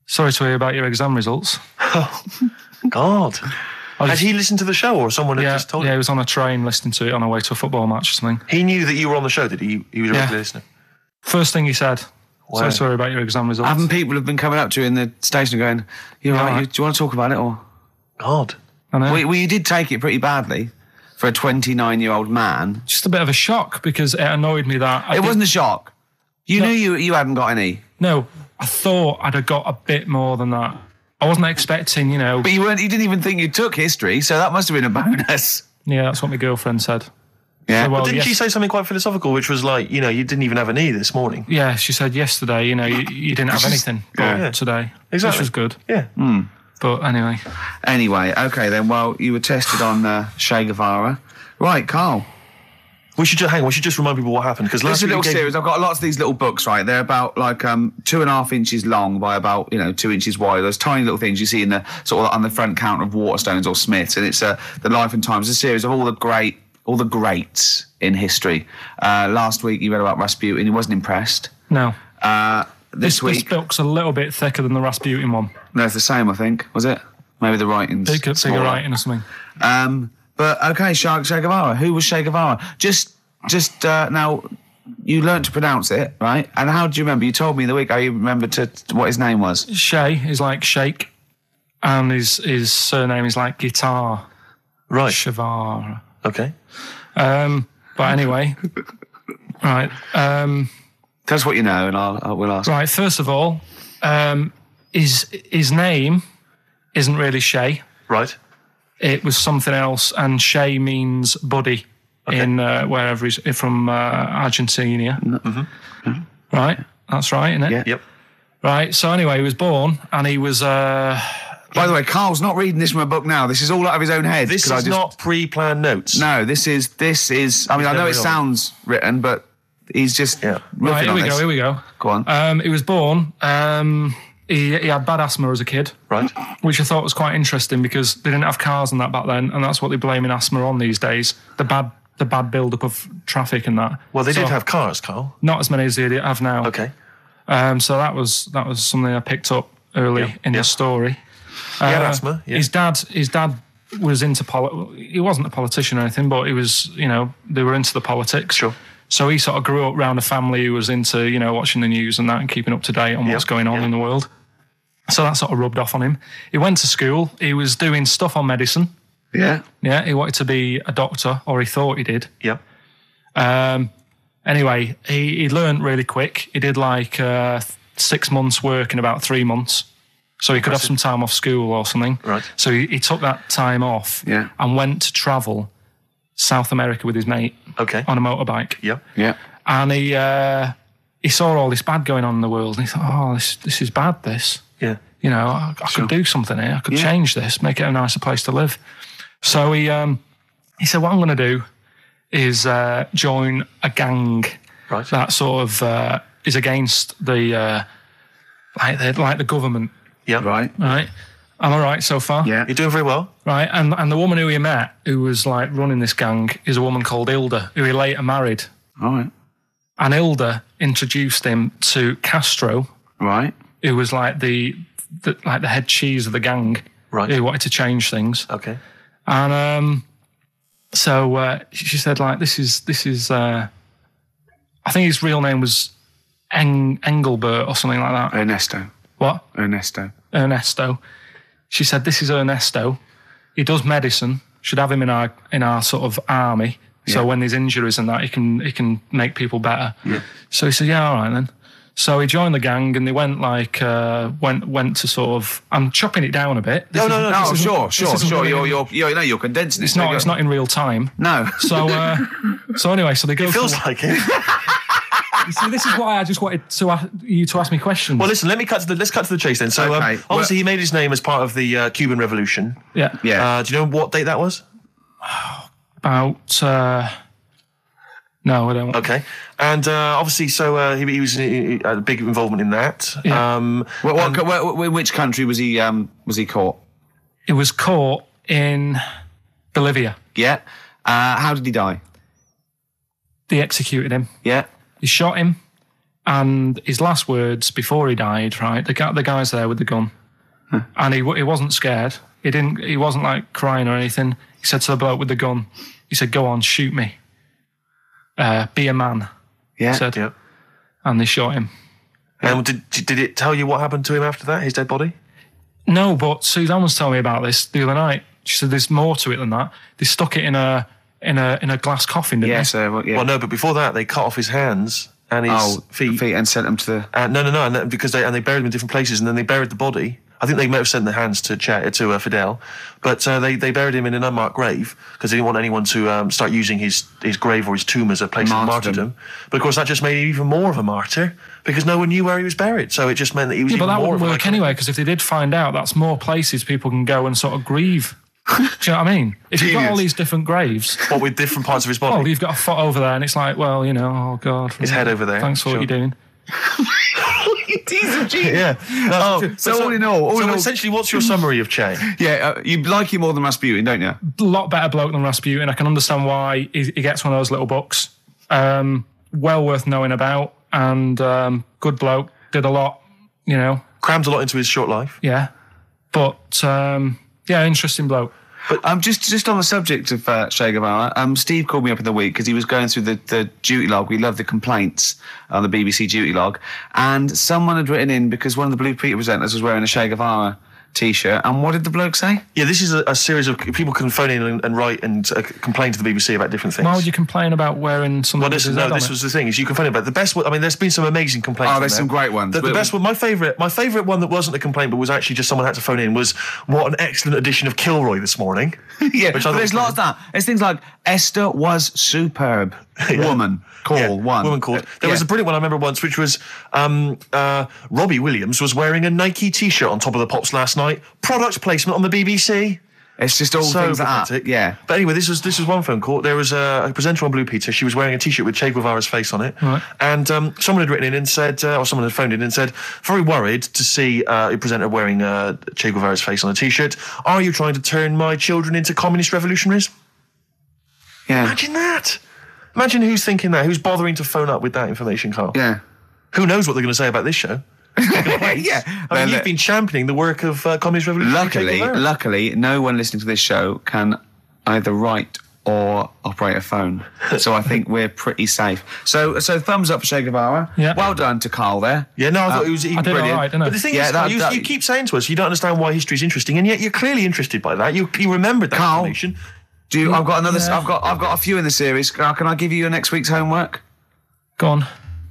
Sorry to hear about your exam results. Oh, God. I Had just- he listened to the show, or someone had yeah, just told yeah, him? he was on a train listening to it on our way to a football match or something. He knew that you were on the show, did he? He was a Yeah. regular listener. First thing he said, Wow. so sorry about your exam results. Haven't people have been coming up to you in the station going, "You all Yeah, right? right. You, do you want to talk about it?" Or God. I know. well, well, you did take it pretty badly for a twenty-nine-year-old man. Just a bit of a shock because it annoyed me that... I It did- wasn't a shock. You No. knew you you hadn't got any, No, I thought I'd have got a bit more than that. I wasn't expecting, you know... but you weren't. You didn't even think you took history, so that must have been a bonus. Yeah, that's what my girlfriend said. Yeah. So, well, Didn't yes- she say something quite philosophical, which was like, you know, you didn't even have a knee this morning? Yeah, she said yesterday, you know, you, you didn't have anything Yeah. but today. Exactly. Which was good. Yeah. But anyway, Anyway, okay then. Well, you were tested on uh, Che Guevara, right, Carl? We should just hang on. We should just remind people what happened because This last is a week little we gave- series. I've got lots of these little books, right? They're about like um, two and a half inches long by about you know two inches wide. Those tiny little things you see in the sort of on the front counter of Waterstones or Smiths, and it's uh, the Life and Times. A series of all the great, all the greats in history. Uh, last week you read about Rasputin. He wasn't impressed. no. Uh, this, This, week, this book's a little bit thicker than the Rasputin one. no, it's the same. I think was it? Maybe the writing's Bigger, bigger smaller. writing or something. Um, but okay, Che Che Guevara. Who was Che Guevara? Just, just uh, now, you learnt to pronounce it, right? And how do you remember? You told me the week how you remembered to, to what his name was. Shay is like shake, and his his surname is like guitar. right. Shavar. Okay. Um, but anyway, right. Um, Tell us what you know, and I'll, I will ask. right. First of all, um, his his name isn't really Shay. Right. It was something else, and Shay means buddy in uh, wherever he's from uh, Argentina. Right, that's right, isn't it? Yeah. Yep. Right. So anyway, he was born, and he was. Uh, By the way, Carl's not reading this from a book now. This is all out of his own head. This is 'cause I just, not pre-planned notes. No, this is this is. I mean, I know never it written. sounds written, but he's just Yeah. riffing right. Here on we this. go. Here we go. Go on. Um, he was born. Um, he, he had bad asthma as a kid, Right. which I thought was quite interesting because they didn't have cars and that back then, and that's what they're blaming asthma on these days. The bad, the bad build-up of traffic and that. Well, they So, did have cars, Carl. not as many as they have now. Okay. Um, so that was that was something I picked up early Yeah, in yeah. the story. He had Uh, asthma. Yeah. His dad, his dad was into poli- He wasn't a politician or anything, but he was, you know, they were into the politics. Sure. So he sort of grew up around a family who was into, you know, watching the news and that and keeping up to date on what's Yep, going on yep. in the world. So that sort of rubbed off on him. He went to school. He was doing stuff on medicine. yeah. Yeah, he wanted to be a doctor, or he thought he did. Yep. Um, anyway, he, he learned really quick. He did like uh, six months work in about three months. So he could have some time off school or something. Right. So he, he took that time off Yeah. and went to travel South America with his mate Okay. on a motorbike. Yep. Yeah. And he uh, he saw all this bad going on in the world. And he thought, oh, this this is bad, this. Yeah. You know, I, I could do something here. I could Yeah. change this, make it a nicer place to live. So he um, he said, what I'm going to do is uh, join a gang Right. that sort of uh, is against the uh, like the like the government. Yep. Right. Right? Am I right so far? Yeah. You're doing very well. Right. And and the woman who he met, who was like running this gang, is a woman called Hilda, who he later married. All right. And Hilda introduced him to Castro, Right. who was like the, the like the head cheese of the gang, Right. who wanted to change things. Okay. And um, so uh, she said, like, this is this is. Uh, I think his real name was Eng- Engelbert or something like that. Ernesto. What? Ernesto. Ernesto. She said, this is Ernesto. He does medicine. Should have him in our in our sort of army. So Yeah. when there's injuries and that, he can he can make people better. So he said, yeah, all right then. So he joined the gang and they went like uh, went went to sort of. I'm chopping it down a bit. This No, no, isn't- no, No, this isn't- sure, this sure, isn't sure. really- You're, you're, you're, no, you're condensing it. It's not. It's not in real time. No. So uh, so anyway, so they go. It feels to, like it. You see, this is why I just wanted to ask you to ask me questions. Well, listen. Let me cut to the. Let's cut to the chase then. So, Okay, um, obviously, well- he made his name as part of the uh, Cuban Revolution. yeah, Yeah. Uh, do you know what date that was? about. Uh, no, I don't. Okay. And uh, obviously, so uh, he, he was he, had a big involvement in that. Yeah. Um, What, what, co- where, where- in which country was he? Um, was he caught? It was caught in Bolivia. Yeah. Uh, how did he die? They executed him. Yeah. They shot him, and his last words before he died, right? The guy, the guy's there with the gun, huh. and he he wasn't scared. He didn't. He wasn't like crying or anything. He said to the bloke with the gun, he said, "Go on, shoot me. Uh, be a man." Yeah. He said, Yeah. and they shot him. And did did it tell you what happened to him after that? His dead body? No, but Suzanne was telling me about this the other night. She said there's more to it than that. They stuck it in a in a in a glass coffin, didn't Yes, they? uh, well, yeah. Well, no, but before that, they cut off his hands and his oh, feet. feet and sent them to the. Uh, no, no, no, and that, because they and they buried him in different places, and then they buried the body. I think they might have sent the hands to Ch- to uh, Fidel, but uh, they they buried him in an unmarked grave because they didn't want anyone to um, start using his his grave or his tomb as a place Martyrdom. of martyrdom. But of course, that just made him even more of a martyr because no one knew where he was buried. So it just meant that he was Yeah, but even that more wouldn't of a work icon. anyway, because if they did find out, that's more places people can go and sort of grieve. Do you know what I mean? If you've got all Genius. these different graves, What with different parts of his body? well, you've got a foot over there, and it's like, well, you know, oh God. His head over there, Thanks for sure. what you're doing. He's a genius. Yeah. No, Oh, so all in all, all so in all- essentially, what's your summary of Che? Yeah, uh, you like him more than Rasputin, don't you? A lot better bloke than Rasputin. I can understand why he, he gets one of those little books. Um, well worth knowing about, and um, good bloke. Did a lot, you know. Crammed a lot into his short life. Yeah, but um, yeah, interesting bloke. But um, just just on the subject of uh, Che Guevara, um, Steve called me up in the week because he was going through the, the duty log. We love the complaints on the B B C duty log, and someone had written in because one of the Blue Peter presenters was wearing a Che Guevara T-shirt. And what did the bloke say? Yeah, this is a, a series of people can phone in and, and write and uh, complain to the B B C about different things. Why would you complain about wearing something? Well, this, with his no, head on this it? was the thing. Is you can find out about the best. one- I mean, there's been some amazing complaints. Oh, on there's there. some great ones. The, the But- best one, my favourite, my favourite one that wasn't a complaint, but was actually just someone had to phone in. Was what an excellent edition of Kilroy this morning. yeah, Which I but thought there's was lots of that. There's things like Esther was superb. Woman call Yeah, one. Woman called. Uh, There was yeah. a brilliant one I remember once, which was um, uh, Robbie Williams was wearing a Nike T-shirt on top of the Pops last night. Product placement on the B B C. It's just all So things like that. pathetic. Yeah. But anyway, this was this was one phone call. There was a, a presenter on Blue Peter. She was wearing a T-shirt with Che Guevara's face on it, Right. and um, someone had written in and said, uh, or someone had phoned in and said, very worried to see uh, a presenter wearing uh, Che Guevara's face on a T-shirt. Are you trying to turn my children into communist revolutionaries? Yeah. Imagine that. Imagine who's thinking that. Who's bothering to phone up with that information, Carl? Yeah. Who knows what they're going to say about this show? yeah. I mean, Well, you've been championing the work of uh, communist revolutionary Che luckily, Guevara. luckily, no one listening to this show can either write or operate a phone. So I think we're pretty safe. So, so thumbs up for Che Guevara. Yeah. Well done to Carl there. Yeah, no, I thought it was I did brilliant. all right, didn't I? But the thing Yeah, is, that- you, that- you keep saying to us you don't understand why history is interesting, and yet you're clearly interested by that. You you remembered that Carl. information. Do you, I've got another. Yeah. I've got. I've got a few in the series. Uh, Can I give you your next week's homework? Go on.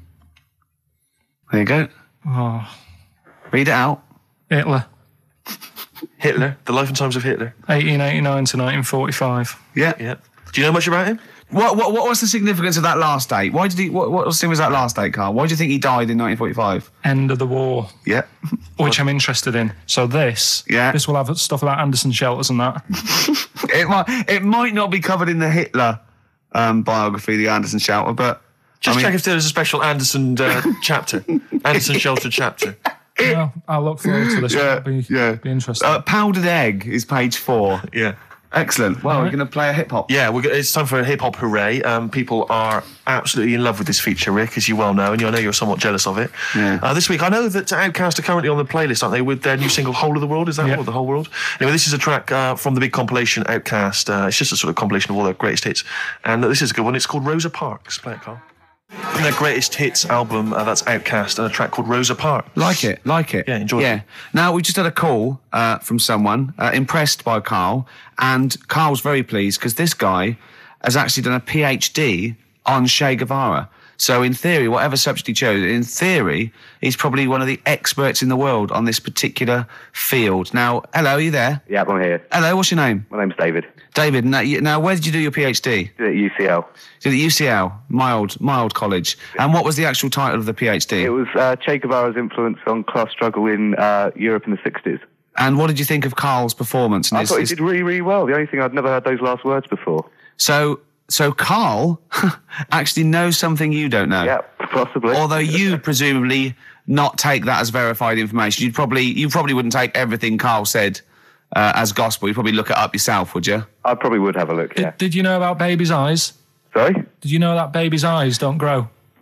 There you go. Oh, Read it out. Hitler. Hitler, the life and times of Hitler. eighteen eighty-nine to nineteen forty-five. Yeah. Yeah. Do you know much about him? What, what what was the significance of that last date? Why did he? What what was was that last date, Carl? Why do you think he died in nineteen forty-five? End of the war, Yeah. which I'm interested in. So this, Yeah. this will have stuff about Anderson shelters and that. it might it might not be covered in the Hitler um, biography, the Anderson Shelter, but Just I mean, check if there's a special Anderson uh, chapter, Anderson Shelter chapter. Well, I'll look forward to this. Yeah, It'll be, yeah. be interesting. Uh, Powdered Egg is page four. Yeah. Excellent. Well, we're Right. going to play a hip hop. Yeah, we're, go- it's time for a hip hop hooray. Um, people are absolutely in love with this feature, Rick, as you well know, and I know you're somewhat jealous of it. Yeah. Uh, this week, I know that Outkast are currently on the playlist, aren't they, with their new single "Whole of the World"? Is that Yeah. all, the whole world? Anyway, this is a track uh, from the big compilation Outkast. Uh, it's just a sort of compilation of all their greatest hits, and this is a good one. It's called Rosa Parks. Play it, Carl. From their greatest hits album, uh, that's Outkast, and a track called Rosa Parks. Like it, like it. Yeah, enjoy Yeah. it. Now, we just had a call uh, from someone uh, impressed by Carl, and Carl's very pleased because this guy has actually done a PhD on Che Guevara. So, in theory, whatever subject he chose, in theory, he's probably one of the experts in the world on this particular field. Now, hello, are you there? Yeah, I'm here. Hello, what's your name? My name's David. David. Now, you- now where did you do your PhD? At U C L. Did at U C L, my old, my old college. And what was the actual title of the PhD? It was uh, Che Guevara's influence on class struggle in uh, Europe in the sixties. And what did you think of Carl's performance? in I his- thought he his- did really, really well. The only thing I'd never heard those last words before. So, so Carl actually knows something you don't know. Yeah, possibly. Although you presumably not take that as verified information. You'd probably, you probably wouldn't take everything Carl said uh, as gospel. You'd probably look it up yourself, would you? I probably would have a look, did, yeah. did you know about babies' eyes? Sorry? Did you know that babies' eyes don't grow?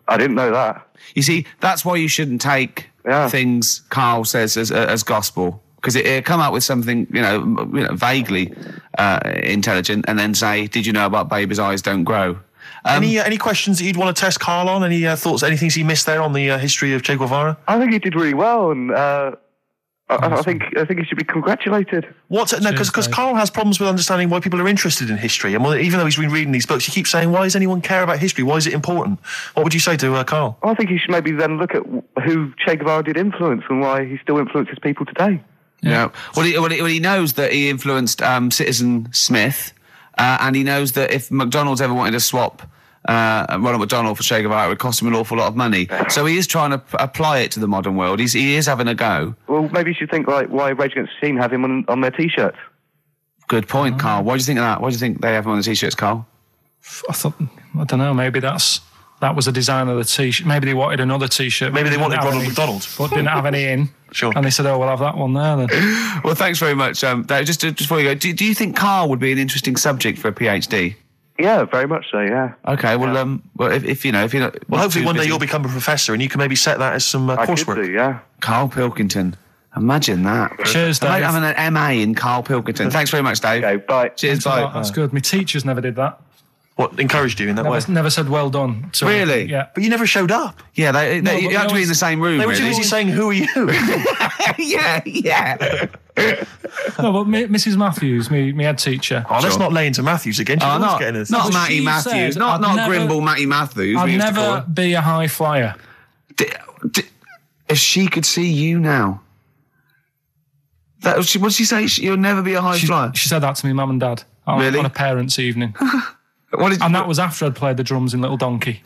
I didn't know that. You see, that's why you shouldn't take Yeah. things Carl says as as gospel, because it, it come out with something, you know, m- you know vaguely uh, intelligent, and then say, "Did you know about babies' eyes don't grow?" Um, any uh, any questions that you'd want to test Carl on? Any uh, thoughts? Anything he missed there on the uh, history of Che Guevara? I think he did really well, and uh, I, I think I think he should be congratulated. What? No, because Cheers, Dave. Carl has problems with understanding why people are interested in history, and well, even though he's been reading these books, he keeps saying, "Why does anyone care about history? Why is it important?" What would you say to uh, Carl? I think he should maybe then look at who Che Guevara did influence and why he still influences people today. Yeah. Well, he, well, he, well, he knows that he influenced um, Citizen Smith, uh, and he knows that if McDonald's ever wanted to swap uh, Ronald McDonald for Che Guevara, it would cost him an awful lot of money. So he is trying to p- apply it to the modern world. He's, he is having a go. Well, maybe you should think like why Rage Against the Machine have him on, on their T-shirts. Good point, Carl. Why do you think of that? Why do you think they have him on the T-shirts, Carl? I thought, I don't know, maybe that's that was the design of the T-shirt. Maybe they wanted another T-shirt. Maybe they didn't wanted have Ronald any, McDonald. but didn't have any in. Sure. And they said, "Oh, we'll have that one there then." Well, thanks very much. Um, Dave, just, to, just before you go, do, do you think Carl would be an interesting subject for a PhD? Yeah, very much so. Yeah. Okay, well, um, well, if, if you know, if you're not, Well, hopefully too one day busy- you'll become a professor, and you can maybe set that as some uh, I could coursework. do. Yeah. Carl Pilkington. Imagine that. Cheers, Imagine Dave. having an M A in Carl Pilkington. Thanks very much, Dave. Okay. Bye. Cheers, Oh, bye. that's good. My teachers never did that. What encouraged you in that way? Never, never said well done. to me. Really? Yeah. But you never showed up. Yeah, they, they, No, you but have they to be in always- the same room, They were too really. busy saying, "Who are you?" yeah, yeah. No, but Mi- Missus Matthews, me, me head teacher. Oh, let's Sure. not lay into Matthews again. She's Oh, always not, getting us. not Well, Matty she Matthews. said Not, I'd not never- Grimble Matty Matthews. we I'd used to call never her. be a high flyer. D- d- if she could see you now. That, what did she say? She- You'll never be a high She, flyer. she said that to me, mum and dad, on, Really? on a parents' evening. What did, And that was after I'd played the drums in Little Donkey.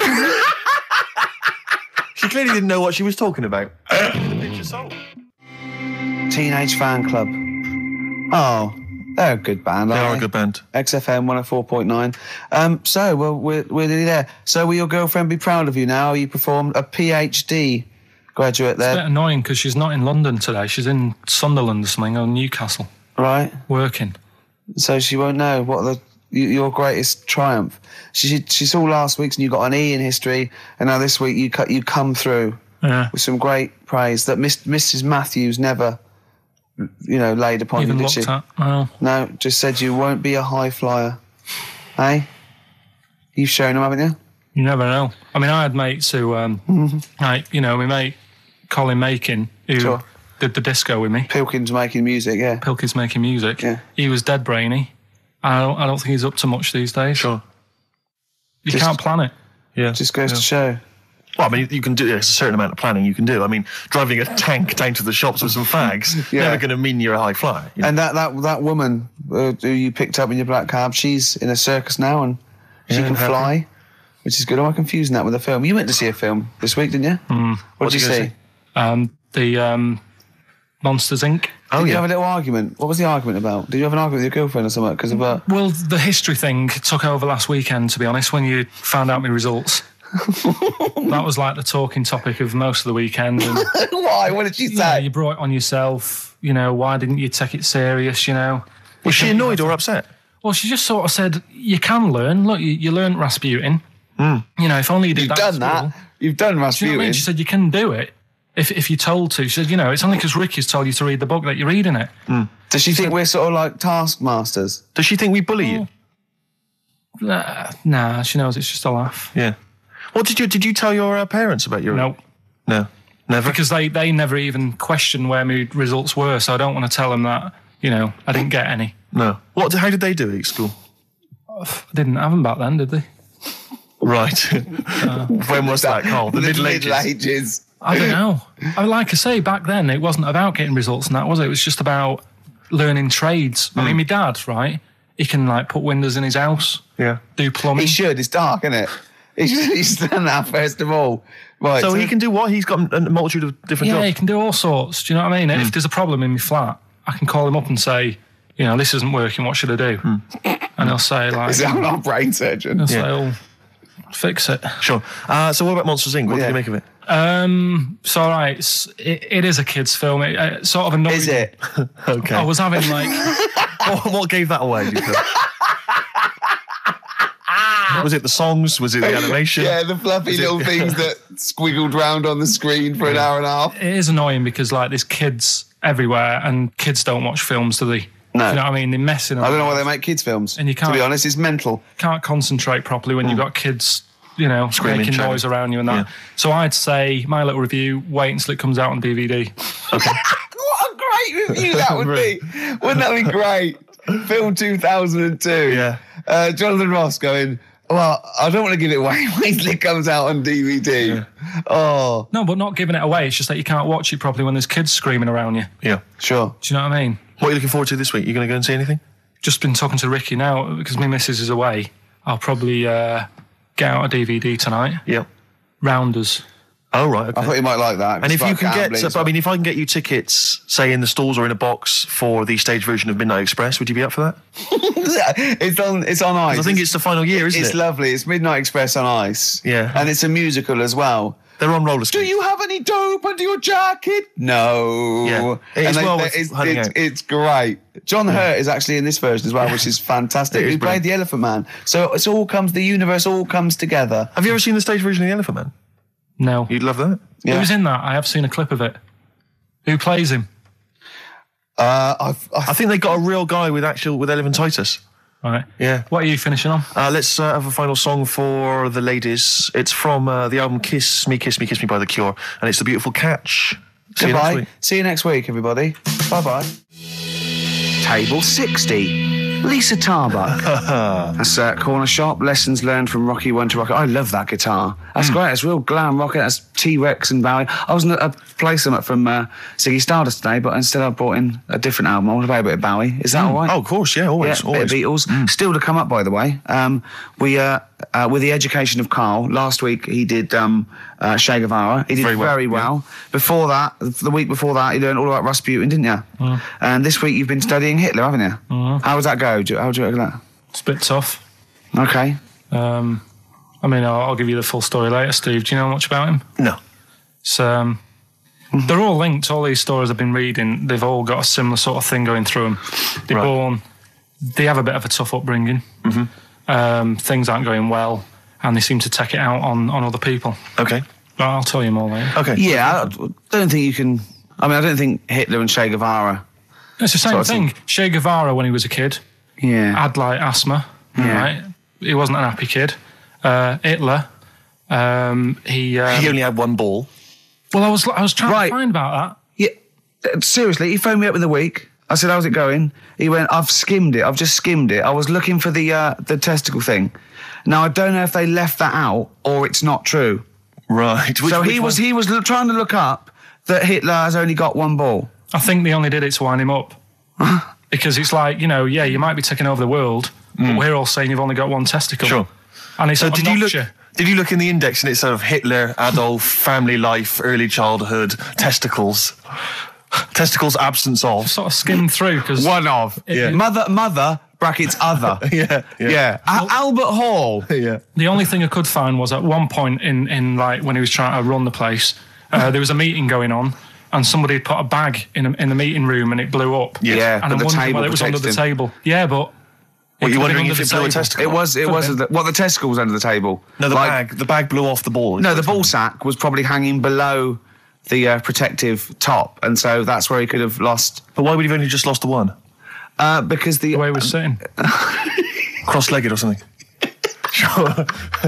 She clearly didn't know what she was talking about. Teenage Fan Club. Oh, they're a good band, They aren't are they? a good band. X F M one oh four point nine. Um, so, well, we're, we're nearly there. So, will your girlfriend be proud of you now? You performed a PhD graduate It's a bit there, annoying because she's not in London today. She's in Sunderland or something, or Newcastle, right? working. So she won't know what the y- your greatest triumph. She she saw last week's and you got an E in history, and now this week you cut you come through Yeah. with some great praise that Miss, Missus Matthews never, you know, laid upon Even you, did looked she? at. Well, No, just said you won't be a high flyer. Hey, you've shown them, haven't you? you never know. I mean, I had mates who, um, like, you know, my mate Colin Makin, who Sure. did the disco with me. Pilkins making music, yeah. Pilkey's making music. Yeah. He was dead brainy. I don't, I don't think he's up to much these days. Sure. You Just- can't plan it. Yeah. Just goes yeah. to show. Well, I mean, you can do. There's a certain amount of planning you can do. I mean, driving a tank down to the shops with some fags, Yeah. never going to mean you're a high flyer. You know? And that that that woman uh, who you picked up in your black cab, she's in a circus now and she Yeah, can happy. fly, which is good. Am I confusing that with a film? You went to see a film this week, didn't you? Mm. What, What did did you you see? go Um, the um, Monsters Incorporated. oh Did you yeah. have a little argument? What was the argument about? Did you have an argument with your girlfriend or something? Because of uh, Well, the history thing took over last weekend, to be honest, when you found out my results. That was like the talking topic of most of the weekend. And, why? What did she yeah, say? you brought it on yourself. You know, why didn't you take it serious, you know? Was she annoyed or upset? Well, she just sort of said, you can learn. Look, you, you learned Rasputin. Mm. You know, if only you did You've that at done that. school. You've done Do you know what I Rasputin. mean? She said, you can do it if if you're told to. She said, you know, it's only because Ricky's told you to read the book that you're reading it. Does she think we're sort of like taskmasters? Does she think we bully you? Nah, nah, she knows it's just a laugh. Yeah. What did you did you tell your uh, parents about your? No, No. Never. because they, they never even questioned where my results were, so I don't want to tell them that, you know, I didn't get any. No. What? How did they do it at school? I didn't have them back then, did they? Right. When was that, Carl? The Middle Ages. Ages. I don't know. I mean, like I say, back then it wasn't about getting results and that, was it? It was just about learning trades. I mean, my dad, right? He can like put windows in his house, Yeah. do plumbing. He should. It's dark, isn't it? He's, he's done that first of all. Right. So he can do what? He's got a multitude of different Yeah, he jobs. can do all sorts. Do you know what I mean? If there's a problem in my flat, I can call him up and say, you know, this isn't working. What should I do? And he'll say like, Is that our brain surgeon? he'll say, "Oh, fix it." Sure. Uh, so what about Monsters Incorporated? What Yeah. did you make of it? Um, it's all right. It's, it, it is a kids' film. It, it sort of annoyed Is me. it? Okay. I was having like, what, what gave that away? Do you feel? Was it the songs? Was it the animation? Yeah, the fluffy Was it- little things that squiggled round on the screen for an hour and a half. It is annoying because like there's kids everywhere and kids don't watch films, do they? No. You know what I mean? They're messing I don't know around. why they make kids films. And you To can't- be honest, it's mental. Can't concentrate properly when you've got kids, you know, Screaming, making shouting. noise around you and that. Yeah. So I'd say my little review, wait until it comes out on D V D. Okay. What a great review that would be. Wouldn't that be great? Film two thousand two. Yeah. Uh, Jonathan Ross going, well, I don't want to give it away. Wait till it comes out on D V D. Yeah. Oh, No, but not giving it away. It's just that you can't watch it properly when there's kids screaming around you. Yeah. sure. Do you know what I mean? What are you looking forward to this week? You going to go and see anything? Just been talking to Ricky now because my missus is away. I'll probably uh, get out a D V D tonight. Yeah. Rounders. Oh, right. Okay. I thought you might like that. And if you can get, so, so, I mean, if I can get you tickets, say in the stalls or in a box for the stage version of Midnight Express, would you be up for that? it's on. It's on ice. I think it's the final year, isn't It's it? lovely. It's Midnight Express on ice. Yeah. and it's a musical as well. They're on roller Do skates. you have any dope under your jacket? No. Yeah. It And is well worth it's, hunting it's, out. it's great. John Hurt is actually in this version as well, which is fantastic. It is He played brilliant. the Elephant Man. So it's all comes. The universe all comes together. Have you ever seen the stage version of The Elephant Man? No. You'd love that. Yeah. Who's in that? I have seen a clip of it. Who plays him? Uh, I've, I've, I think they got a real guy with actual with elephantitis. Right. Yeah. What are you finishing on? Uh, let's uh, have a final song for the ladies. It's from uh, the album Kiss Me, Kiss Me, Kiss Me by The Cure, and it's The Beautiful Catch. See you next goodbye. week. See you next week, everybody. Bye bye. Table sixty. Lisa Tarbuck. That's uh, Corner Shop. Lessons learned from Rocky One to Rocky. I love that guitar. That's great. It's real glam rock. That's T-Rex and Bowie. I was I played some from uh, Ziggy Stardust today, but instead I brought in a different album. I want to play a bit of Bowie. Is that all right? Oh, of course, yeah, always, Yeah, always. bit of Beatles. Still to come up, by the way. Um, we uh, uh, with the education of Carl. Last week he did um, uh, Che Guevara. He did Very very well, well. Before that, the week before that, you learned all about Rasputin, didn't you? And this week you've been studying Hitler, haven't you? How does that go? Do, how do you reckon that? It's a bit tough. Okay. Um, I mean, I'll, I'll give you the full story later, Steve. Do you know much about him? No. It's, um, they're all linked. All these stories I've been reading, they've all got a similar sort of thing going through them. They're Right. born, they have a bit of a tough upbringing. Mm-hmm. Um, things aren't going well, and they seem to take it out on, on other people. Okay. But I'll tell you more later. Okay. Yeah, I don't think you can. I mean, I don't think Hitler and Che Guevara. It's the same So I thing. think- Che Guevara, when he was a kid, Yeah. had like asthma. Yeah. Right? He wasn't an happy kid. Uh, Hitler, um, he. Um, He only had one ball. well, I was I was trying Right. to find about Yeah, uh, seriously, he phoned me up in the week. I said, how's it going? He went, I've skimmed it. I've just skimmed it. I was looking for the uh, the testicle thing. Now, I don't know if they left that out or it's not true. Right. Which, so which he was one? he was l- trying to look up that Hitler has only got one ball. that. I think they only did it to wind him up. Because it's like, you know, yeah, you might be taking over the world, but we're all saying you've only got one testicle. Mm. Sure. And it's So did you look? you. Did you look in the index and it's sort of Hitler, Adolf, family life, early childhood, testicles, testicles, absence of. sort of skim through because One of. Yeah. Mother, mother, brackets other. Yeah. yeah. Al- Albert Hall. Yeah. the only thing I could find was at one point in, in like when he was trying to run the place, uh, there was a meeting going on and somebody had put a bag in a, in the meeting room and it blew up. Yeah, and but I'm the wondering table whether it was under protected the him. table. Yeah, but. Were it you could have wondering been if under it the blew a table. testicle? It was. It Could was. have The, what the testicle was under the table. No, the Like- bag. The bag blew off the ball. No, the ball sack was probably hanging below the uh, protective top, and so that's where he could have lost. But why would he have only just lost the one? Uh, because the The way he was sitting. Cross-legged or something. Sure.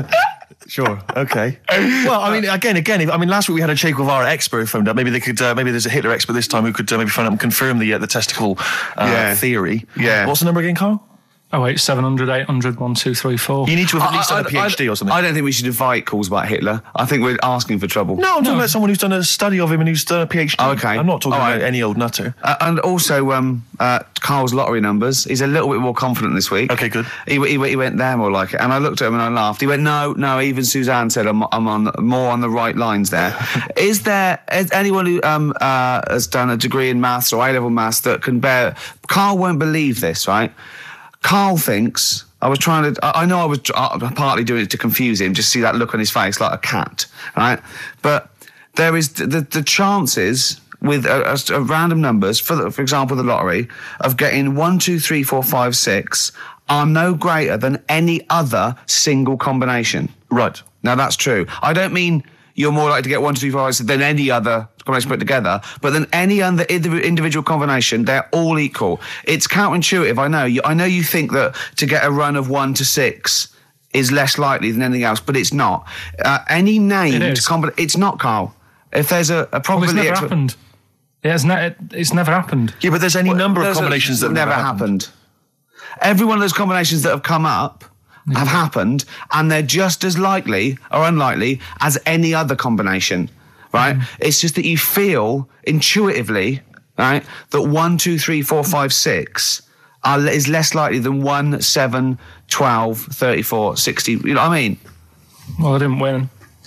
Sure. Okay. Well, I mean, again, again. If, I mean, last week we had a Che Guevara expert who phoned up. Maybe they could. Uh, maybe there's a Hitler expert this time who could uh, maybe phone up and confirm the uh, the testicle uh, Yeah. theory. Yeah. What's the number again, Carl? Oh wait, seven hundred, eight hundred, one, two, three, four. You need to have at least I- had a I- PhD I- or something. I don't think we should invite calls about Hitler. I think we're asking for trouble. no, I'm talking No. about someone who's done a study of him and who's done a PhD. Oh, okay. I'm not talking All right. about any old nutter. Uh, and also, um, uh, Carl's lottery numbers. He's a little bit more confident this week. Okay, good. He, he, he went there more like it. And I looked at him and I laughed. He went, no, no, even Suzanne said I'm, I'm on more on the right lines there. Is there is anyone who um, uh, has done a degree in maths or A-level maths that can bear... Carl won't believe this, right? Carl thinks... I was trying to... I I know I was uh, partly doing it to confuse him, just see that look on his face like a cat, right? But there is... The, the chances with a, a, a random numbers, for the, for example, the lottery, of getting one, two, three, four, five, six, are no greater than any other single combination. Right. Now, that's true. I don't mean you're more likely to get one, two, three, four, five, six than any other combination put together, but than any other individual combination, they're all equal. It's counterintuitive, I know. You, I know you think that to get a run of one to six is less likely than anything else, but it's not. Uh, any named It is. combination... It's not, Carl. If there's a, a Well, it's probability... never exp- happened. It has ne- it's never happened. Yeah, but there's any number of There's a- combinations that have never happened. Every one of those combinations that have come up have happened, and they're just as likely or unlikely as any other combination, right? Mm. It's just that you feel intuitively, right, that one, two, three, four, five, six are, is less likely than one, seven, twelve, thirty-four, sixty. You know what I mean? Well, I didn't win.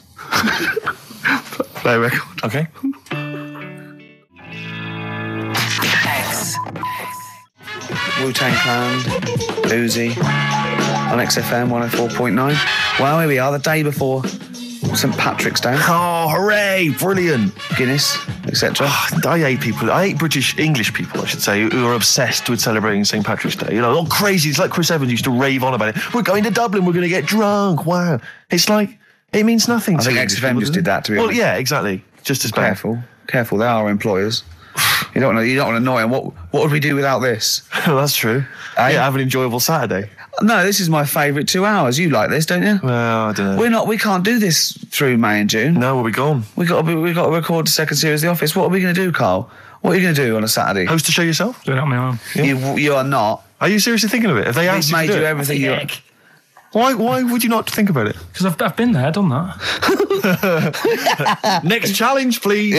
Play record. Okay. X. Wu-Tang Clan, Uzi, on X F M one oh four point nine. Well, here we are, the day before Saint Patrick's Day. Oh, hooray! Brilliant. Guinness, et cetera. I hate people. I hate British, English people, I should say, who are obsessed with celebrating Saint Patrick's Day. You know, all crazy. It's like Chris Evans used to rave on about it. We're going to Dublin. We're going to get drunk. Wow. It's like, it means nothing I to think English X F M people, just doesn't did it? that, to be Well, honest. yeah, exactly. Just as bad. Careful, careful. They are employers. You don't want to. You don't want to annoy them. What What would we do without this? Well, that's true. Eh? Yeah, have an enjoyable Saturday. No, this is my favourite two hours. You like this, don't you? Well, I don't know. We're not. We can't do this through May and June. No, we'll be gone. We got. To, we got to record the second series of The Office. What are we going to do, Carl? What are you going to do on a Saturday? Host a show yourself? Doing it on my own. You You are not. Are you seriously thinking of it? Have they We've asked you to made do you it? everything. You. Why, why would you not think about it? Because I've, I've been there, done that. Next challenge, please.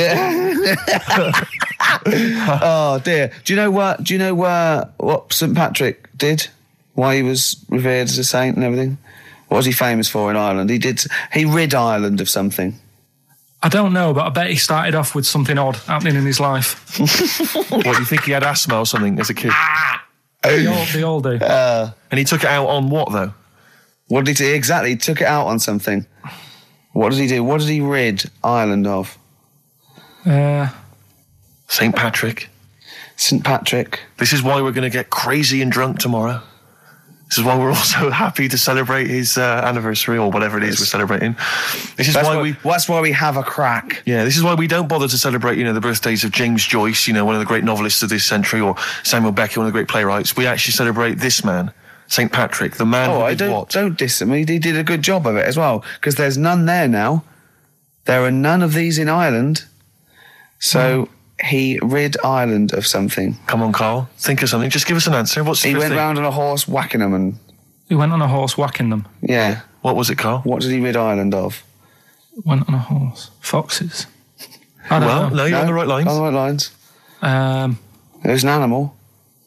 Oh dear. Do you know what? Do you know where what Saint Patrick did? Why he was revered as a saint and everything? What was he famous for in Ireland? He did. He rid Ireland of something. I don't know, but I bet he started off with something odd happening in his life. What, you think he had asthma or something as a kid? They all, they all do. And he took it out on what, though? What did he do? Exactly. He took it out on something. What did he do? What did he rid Ireland of? Uh, Saint Patrick. Saint Patrick. This is why we're going to get crazy and drunk tomorrow. This is why we're also happy to celebrate his uh, anniversary or whatever it is we're celebrating. This is That's why why, we... that's why we have a crack. Yeah, this is why we don't bother to celebrate, you know, the birthdays of James Joyce, you know, one of the great novelists of this century, or Samuel Beckett, one of the great playwrights. We actually celebrate this man, Saint Patrick, the man Oh, who I did don't what? don't diss him. He, he did a good job of it as well, because there's none there now. There are none of these in Ireland, so he rid Ireland of something. Come on, Carl, think of something. Just give us an answer. What's the He first went thing? round on a horse whacking them, and he went on a horse whacking them. yeah. What was it, Carl? What did he rid Ireland of? Went on a horse. Foxes. I don't Well, know. no, you're on the right lines. On the right lines. Um, It was an animal.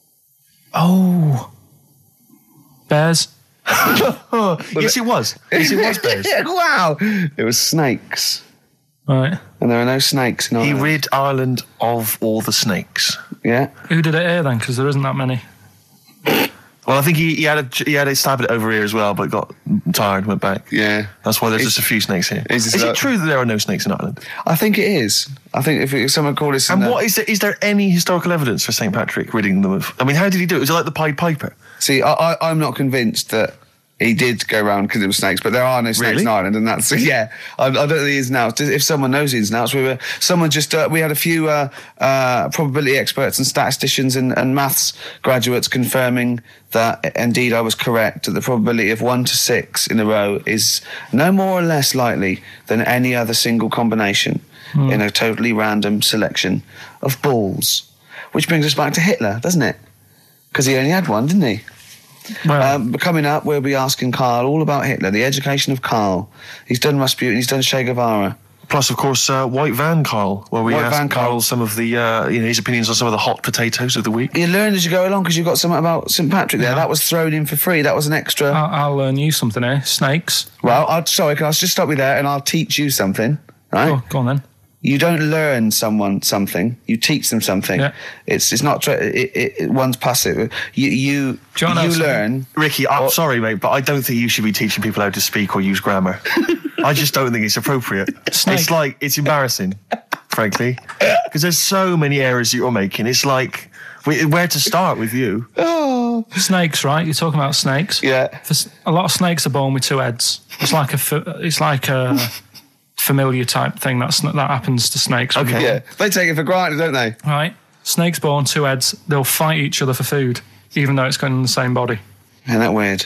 oh. Bears. Yes, it was. Yes, it was bears. Wow. It was snakes. Right. And there are no snakes in He Ireland. rid Ireland of all the snakes. Yeah. Who did it here then? Because there isn't that many. Well, I think he, he had a he had a stab at it over here as well, but got tired, went back. Yeah. That's why there's It's- just a few snakes here. it's Is just it like- true that there are no snakes in Ireland? I think it is. I think if, if someone called this... And in what the- is there? Is there any historical evidence for Saint Patrick ridding them of? I mean, how did he do it? Was it like the Pied Piper? See, I, I, I'm not convinced that he did go around because it was snakes, but there are no snakes Really? in Ireland, and that's yeah. I, I don't know the ins and outs. If someone knows the ins and outs, we were someone just uh, we had a few uh, uh, probability experts and statisticians and, and maths graduates confirming that indeed I was correct. That the probability of one to six in a row is no more or less likely than any other single combination in a totally random selection of balls. Which brings us back to Hitler, doesn't it? Because he only had one, didn't he? Well, Um, but coming up, we'll be asking Carl all about Hitler, the education of Carl. He's done Rasputin, he's done Che Guevara. Plus, of course, uh, White Van Carl, where we White asked Van Carl. Carl some of the uh, you know his opinions on some of the hot potatoes of the week. You learn as you go along because you've got something about Saint Patrick there. That was thrown in for free. That was an extra. I'll, I'll learn you something here. Snakes. well, I'll, sorry, can I just stop you there and I'll teach you something, right? Oh, go on then. You don't learn someone something. You teach them something. Yeah. It's it's not. Tra- it, it, it, one's passive. You you Do you wanna you know something? learn. Ricky, I'm Or- sorry, mate, but I don't think you should be teaching people how to speak or use grammar. I just don't think it's appropriate. Snake. It's like it's embarrassing. frankly, because there's so many errors that you're making. It's like, wh- where to start with you? Oh, Snakes, right? You're talking about snakes. yeah. For s- A lot of snakes are born with two heads. It's like a, fa- it's like a familiar type thing that's, that happens to snakes. when Okay. you're Yeah, they take it for granted, don't they? born, Right? Snakes born two heads, they'll fight each other for food, even though it's going in the same body. Isn't that weird?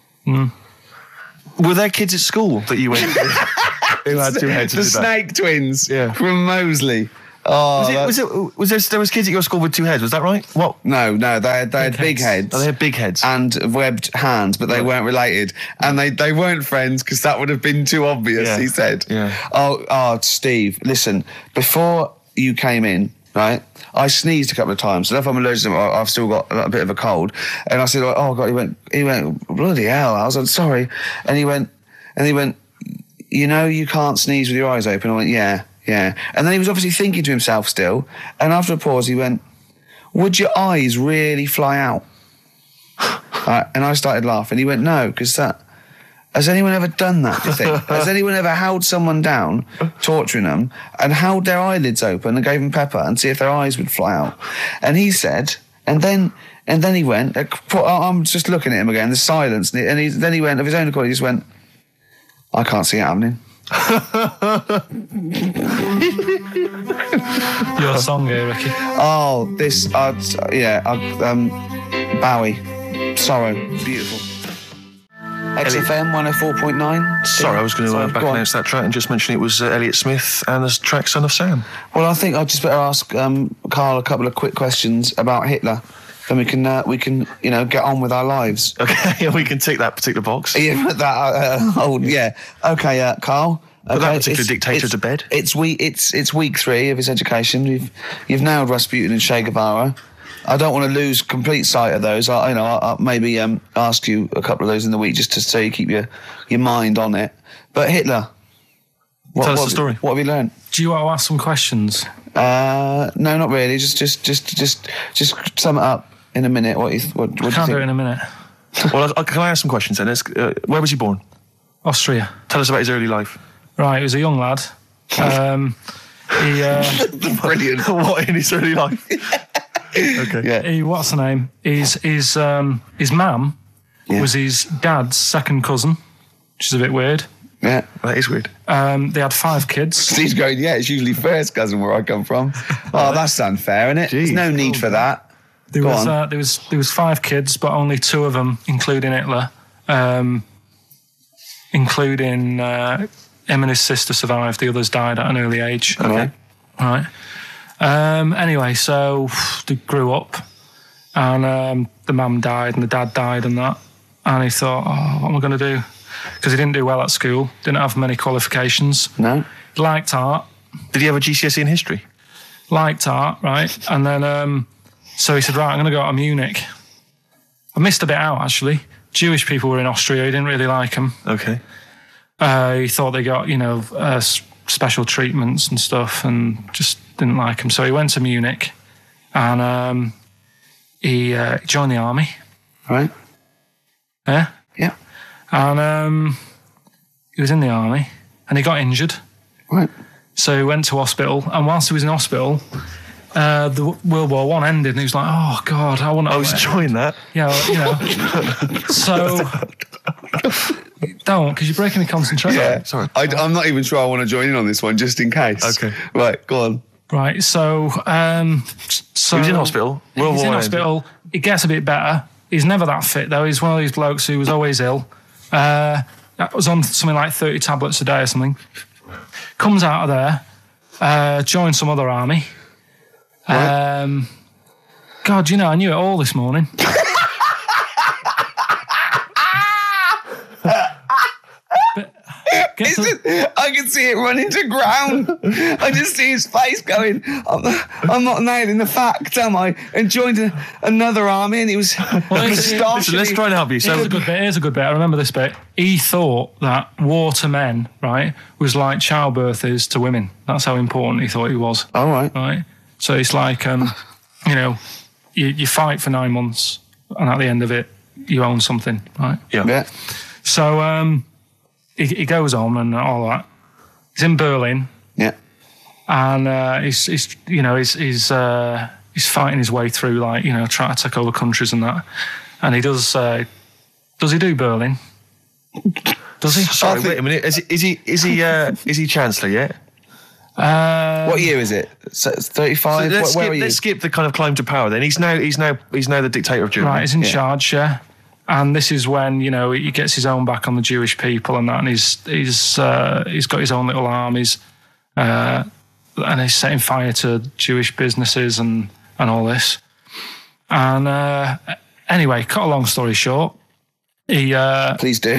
Were there kids at school that you went with who had two heads? The and did that? snake twins Yeah. from Moseley. Oh, Was, it, that- was, it, was there, there was kids at your school with two heads, was that right? What? no, no, they had, they had Big big heads. heads. Oh, they had big heads. and webbed hands, but they weren't related, and they, they weren't friends because that would have been too obvious. Yeah. He said, Yeah. "Oh, oh, Steve, listen. Before you came in, right, I sneezed a couple of times. So if I'm allergic, I- I've still got a bit of a cold." And I said, "Oh God," he went, he went, "Bloody hell!" I was like, "Sorry," and he went, and he went, "You know, you can't sneeze with your eyes open." I went, "Yeah." Yeah. And then he was obviously thinking to himself still. And after a pause, he went, "Would your eyes really fly out?" uh, and I started laughing. He went, "No, because that... Has anyone ever done that, do you think? Has anyone ever held someone down, torturing them, and held their eyelids open and gave them pepper and see if their eyes would fly out?" And he said, and then and then he went, I'm just looking at him again, the silence, and he, then he went, of his own accord, he just went, "I can't see it happening." Your song here, Ricky. Oh, this, uh, yeah, uh, um, Bowie, Sorrow, beautiful. X F M one oh four point nine. Sorry, I was going to uh, back go on. announce that track and just mention it was uh, Elliott Smith and the track Son of Sam. Well, I think I'd just better ask um, Carl a couple of quick questions about Hitler. Then we can, uh, we can, you know, get on with our lives. Okay, we can tick that particular box. Yeah, that, uh, oh, yeah. Okay, uh, Carl. Put Okay, that particular it's- dictator it's- to bed. It's week. It's it's week three of his education. You've you've nailed Rasputin and Che Guevara. I don't want to lose complete sight of those. I, you know, I'll, I'll maybe um, ask you a couple of those in the week just to so you keep your your mind on it. But Hitler. What, Tell us what, the story. What have you learned? Do you want to ask some questions? Uh, no, not really. Just just just just just sum it up in a minute. What you th- what, what do you Can't do it think? in a minute. Well, I, can I ask some questions then? Let's, uh, where was he born? Austria. Tell us about his early life. Right, he was a young lad. Um, he, uh, Brilliant. What in his early life? Okay. Yeah. he, what's the name? His his um, his mum Yeah. was his dad's second cousin, which is a bit weird. Yeah. That is weird. Um, they had five kids. Steve's going, yeah, it's usually first cousin where I come from. Oh, that's unfair, isn't it? There's no need for that. There Go was on. uh, there was there was five kids, but only two of them, including Hitler, um, including uh, him and his sister survived. The others died at an early age. Okay. Right. Um, anyway, so they grew up, and um, the mum died and the dad died and that, and he thought, oh, what am I going to do? Because he didn't do well at school, didn't have many qualifications. No? He liked art, Did he have a G C S E in history? liked art, right? And then, um, so he said, right, I'm going to go to Munich. I missed a bit out, actually. Jewish people were in Austria, he didn't really like them. Okay. Uh, he thought they got, you know, uh, s- special treatments and stuff, and just didn't like them. So he went to Munich, and um, he uh, joined the army. Right? Yeah, Yeah. and um, he was in the army, and he got injured. Right. So he went to hospital, and whilst he was in hospital, uh, the w- World War One ended, and he was like, "Oh God, I want to." I was enjoying that. Yeah, well, you know. So don't, because you're breaking my concentration. Yeah. Sorry. I, I'm not even sure I want to join in on this one, just in case. Okay. Right, go on. Right, so um, so He was in hospital. World he's in War hospital. It gets a bit better. He's never that fit though. He's one of these blokes who was always ill. Uh, that was on something like thirty tablets a day or something. Comes out of there, uh, joins some other army. Um, God, you know, I knew it all this morning. Get It's to- just- I can see it running to ground. I just see his face going, I'm not, I'm not nailing the fact, am I? And joined a, another army, and he was Well, it's- moustache. Listen, let's try and help you. So, Here's a good bit. Here's a good bit. I remember this bit. He thought that war to men, right, was like childbirth is to women. That's how important he thought he was. All right. Right. So it's like, um, you know, you, you fight for nine months, and at the end of it, you own something, right? yeah. Yeah. So um, he, he goes on and all that. He's in Berlin, Yeah. and uh, he's, he's, you know, he's he's uh, he's fighting his way through, like, you know, trying to take over countries and that. And he does. Uh, does he do Berlin? Does he? Sorry, wait a minute. Is he? Is he? Is he? Uh, is he Chancellor yet? Uh, What year is it? So it's thirty-five. So let's, Where skip, are you? let's skip the kind of climb to power. Then he's now. He's now. He's now the dictator of Germany. Right, he's in Yeah. charge, yeah. And this is when, you know, he gets his own back on the Jewish people and that, and he's he's uh, he's got his own little armies, uh, and he's setting fire to Jewish businesses and and all this. And uh, anyway, cut a long story short, he uh, Please do.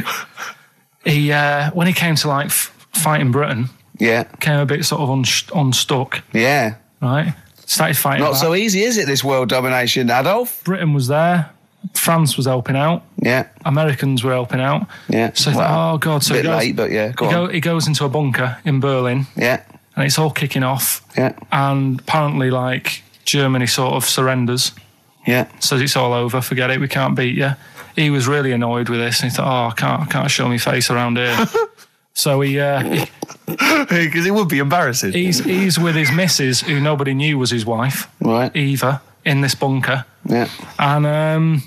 he uh, when he came to like f- fighting Britain, Yeah. came a bit sort of un- unstuck, Yeah. right? Started fighting. Not back. so easy, is it, this world domination, Adolf? Britain was there, France was helping out, Yeah. Americans were helping out. Yeah. So I Well, thought, oh god, so a he bit goes, late, but yeah, go he, on. go, he goes into a bunker in Berlin, Yeah. and it's all kicking off. Yeah. And apparently, like, Germany sort of surrenders, Yeah. says it's all over, forget it, we can't beat you. He was really annoyed with this, and he thought, oh, I can't, I can't show my face around here. So he, uh, he Because it would be embarrassing. he's he's with his missus, who nobody knew was his wife, Right. Eva, in this bunker. Yeah. And um,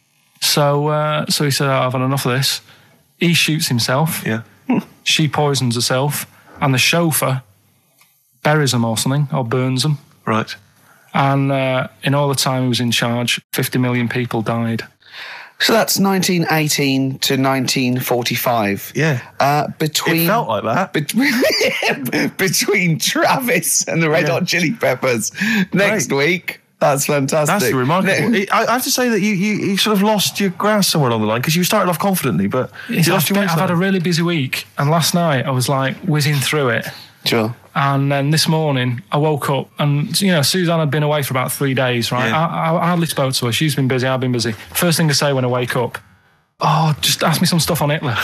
so uh, so he said, oh, I've had enough of this. He shoots himself. Yeah. She poisons herself. And the chauffeur buries them or something, or burns them. Right. And uh, in all the time he was in charge, fifty million people died. So that's nineteen eighteen to nineteen forty-five. Yeah. Uh, between It felt like that. between, between Travis and the Red Yeah. Hot Chili Peppers next Great. week. That's fantastic. That's remarkable. Ne- I I have to say that you, you, you sort of lost your grasp somewhere along the line because you started off confidently, but you I've, lost your been- way I've had a somewhere. really busy week, and last night I was like whizzing through it. Sure. And then this morning I woke up, and you know, Suzanne had been away for about three days, right? Yeah. I, I hardly spoke to her. She's been busy, I've been busy. First thing to say when I wake up, oh, just ask me some stuff on Hitler.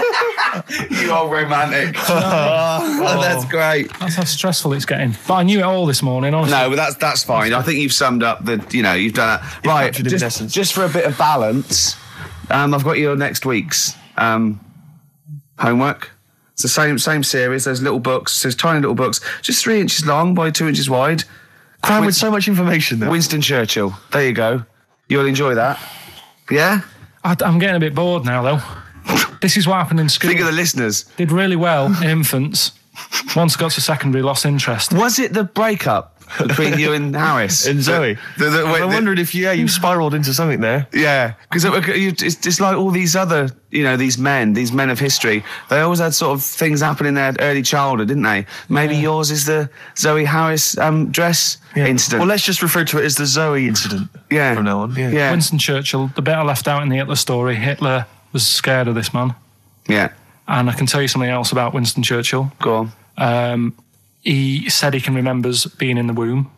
You are romantic. Oh, that's great. That's how stressful it's getting. But I knew it all this morning, honestly. No, but that's that's fine. I think you've summed up the, you know, you've done that. Right, captured it in just, essence. just for a bit of balance, um, I've got your next week's um, homework. It's the same same series. There's little books. There's tiny little books, just three inches long by two inches wide. Crammed Win- with so much information there. Winston Churchill. There you go. You'll enjoy that. Yeah? I, I'm getting a bit bored now, though. This is what happened in school. Think of the listeners. Did really well in infants. Once got to secondary, lost interest. Was it the breakup between you and Harris? And Zoe. The- the- wait, I the- wondered if, yeah, you spiralled into something there. Yeah, because it's just like all these other, you know, these men, these men of history. They always had sort of things happen in their early childhood, didn't they? Maybe Yeah. yours is the Zoe Harris um, dress incident. Well, let's just refer to it as the Zoe incident yeah, from now on. Yeah. yeah, Winston Churchill, the bit I left out in the Hitler story, Hitler was scared of this man. yeah. And I can tell you something else about Winston Churchill. Go on. Um, he said he can remember being in the womb.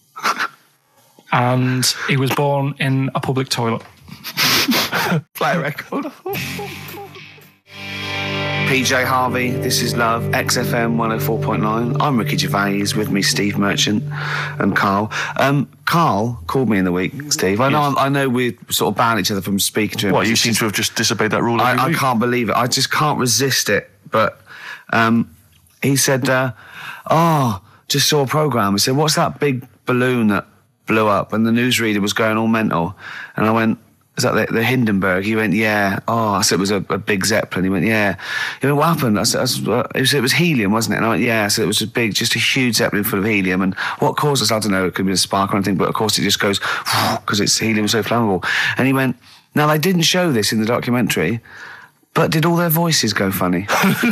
And he was born in a public toilet. Play a record. P J Harvey, this is Love, X F M one oh four point nine. I'm Ricky Gervais, with me Steve Merchant and Carl. Um, Carl called me in the week, Steve. I know Yes. I know we sort of banned each other from speaking to him. What, you seem to have just disobeyed that rule every I, I week. can't believe it. I just can't resist it. But um, he said, uh, oh, just saw a programme. He said, what's that big balloon that blew up? And the newsreader was going all mental. And I went, is that the, the Hindenburg? He went, yeah. Oh, I said it was a, a big Zeppelin. He went, yeah. He went, what happened? I said, I said uh, it, was, it was helium, wasn't it? And I went, yeah. I said it was a big, just a huge Zeppelin full of helium. And what caused us, I don't know, it could be a spark or anything, but of course it just goes, because it's helium so flammable. And he went, now they didn't show this in the documentary, but did all their voices go funny?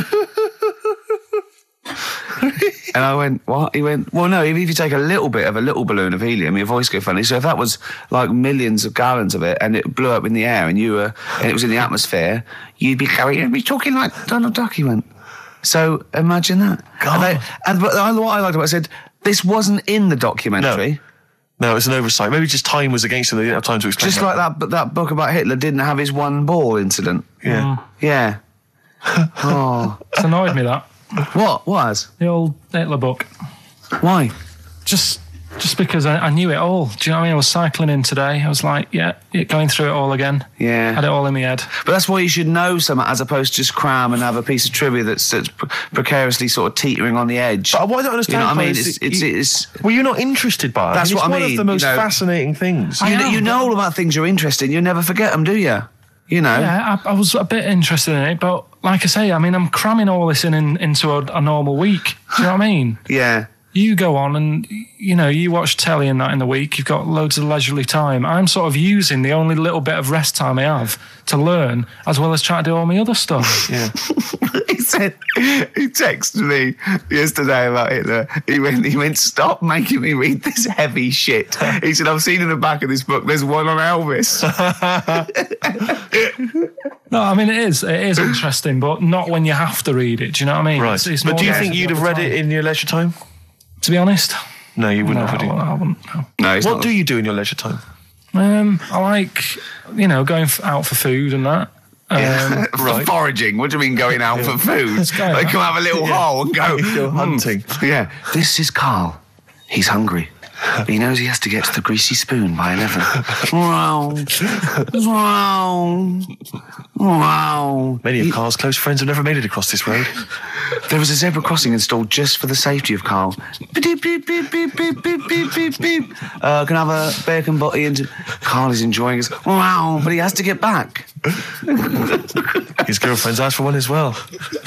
And I went, what? He went, well, no, if you take a little bit of a little balloon of helium, your voice go funny. So if that was like millions of gallons of it and it blew up in the air and you were, and it was in the atmosphere, you'd be carrying, you'd be talking like Donald Duck, he went. So imagine that. God. And, they, and but I, what I liked about it, I said, this wasn't in the documentary. No, it's an oversight. Maybe just time was against him. They didn't have time to explain Just like that, but that book about Hitler didn't have his one ball incident. Yeah. Yeah. Oh. It's annoyed me, that. What? What has? The old Hitler book. Why? Just Just because I, I knew it all. Do you know what I mean? I was cycling in today. I was like, yeah, yeah, going through it all again. Yeah. Had it all in my head. But that's why you should know something as opposed to just cram and have a piece of trivia that's, that's pre- precariously sort of teetering on the edge. But what I don't understand, You know what I mean? Paul, It's, is it's, you- it's, well, you're not interested by it. That's I mean, what it's I one mean, of the most you know. fascinating things. I you, know, am, you know but- all about things you're interested in. You never forget them, do you? You know? Yeah, I, I was a bit interested in it, but like I say, I mean, I'm cramming all this in, in into a, a normal week. Do you know what I mean? Yeah. You go on and, you know, you watch telly and that in the week, you've got loads of leisurely time. I'm sort of using the only little bit of rest time I have to learn, as well as trying to do all my other stuff. Yeah. He said, he texted me yesterday about Hitler. He went, he went, stop making me read this heavy shit. He said, I've seen in the back of this book, there's one on Elvis. No, I mean, it is, it is interesting, but not when you have to read it. Do you know what I mean? Right. It's, it's but more do you like think you'd have read it in your leisure time? To be honest, No, you wouldn't no, have, would I you? wouldn't. I wouldn't, no. No, it's What not. do you do in your leisure time? Um, I like, you know, going f- out for food and that. Um, For Right. foraging. What do you mean going out for food? Let's go. Like come have a little hole and go Go "Hmm." hunting. Yeah. This is Carl. He's hungry. He knows he has to get to the greasy spoon by eleven. Wow. Wow. Wow. Many of Carl's close friends have never made it across this road. There was a zebra crossing installed just for the safety of Carl. Beep, beep, beep, beep, beep, beep, beep, beep, beep. Uh, can I have a bacon butty? And Carl is enjoying his. Wow, but he has to get back. His girlfriend's asked for one as well.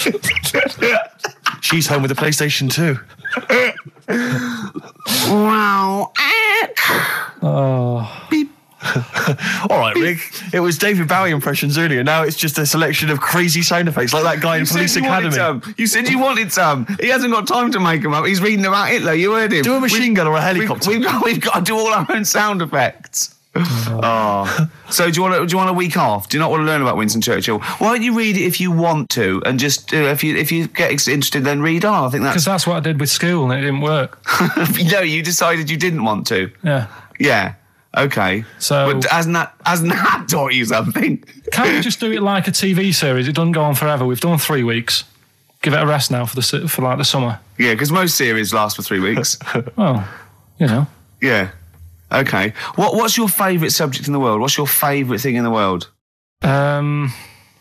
She's home with a PlayStation two. Wow. oh, Beep. All right, Rick. It was David Bowie impressions earlier. Now it's just a selection of crazy sound effects, like that guy in You Police said you wanted Academy. some. You said you wanted some. He hasn't got time to make them up. He's reading about Hitler. You heard him. Do a machine We've- gun or a We've, helicopter. we've, got, we've got to do all our own sound effects. Oh. So do you want to, do you want a week off? Do you not want to learn about Winston Churchill? Why don't you read it if you want to, and just uh, if you if you get interested, then read on. I think because that's that's what I did with school and it didn't work. no. You decided you didn't want to. Yeah. Yeah. Okay. So- but hasn't that hasn't that taught you something? Can't we just do it like a T V series? It doesn't go on forever. We've done three weeks. Give it a rest now for the si- for like the summer. Yeah, because most series last for three weeks. Well, you know. Yeah. Okay. What What's your favourite subject in the world? What's your favourite thing in the world? Um,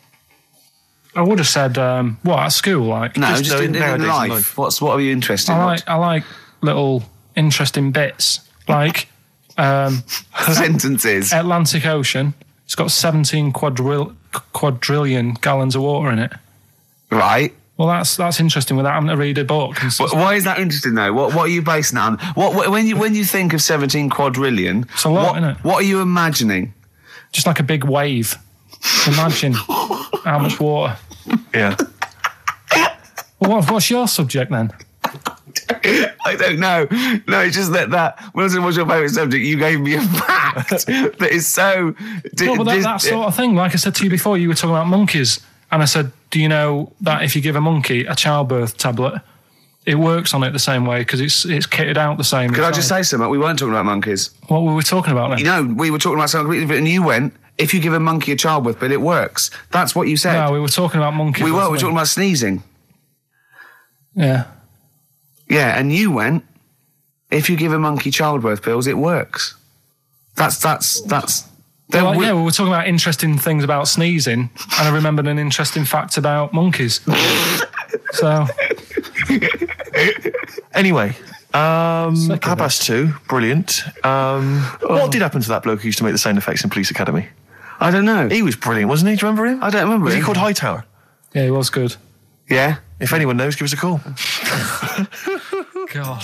I would have said um, what at school like. No, Just just, no, in, in nowadays in life. life. What's What are you interested in? I like I like little interesting bits like um, Sentences. Atlantic Ocean. It's got seventeen quadril- quadrillion gallons of water in it. Right. Well, that's that's interesting without having to read a book. And stuff. Wh- Why is that interesting though? What What are you basing that on? What, what when you when you think of seventeen quadrillion? It's a lot, what, isn't it? What are you imagining? Just like a big wave. Imagine how much water. Yeah. Well, what, what's your subject then? I don't know. No, it's just that that when I said what's your favourite subject, you gave me a fact that is so. Di- No, but that, dis- that sort of thing. Like I said to you before, you were talking about monkeys, and I said, do you know that if you give a monkey a childbirth tablet, it works on it the same way because it's it's kitted out the same. Could I just say something? We weren't talking about monkeys. what were we talking about then? You know, we were talking about something completely different, and you went, if you give a monkey a childbirth pill, it works. That's what you said. No, we were talking about monkeys. we were. We were wasn't talking about sneezing. Yeah. Yeah, and you went, if you give a monkey childbirth pills, it works. That's, that's, that's... Well, like, we- yeah, we were talking about interesting things about sneezing, and I remembered an interesting fact about monkeys. So, Anyway, um, Sick of Abbas two, brilliant. Um, What did happen to that bloke who used to make the sound effects in Police Academy? I don't know. He was brilliant, wasn't he? Do you remember him? I don't remember Was he him. called Hightower? yeah, it was good. Yeah? If anyone knows, give us a call. God.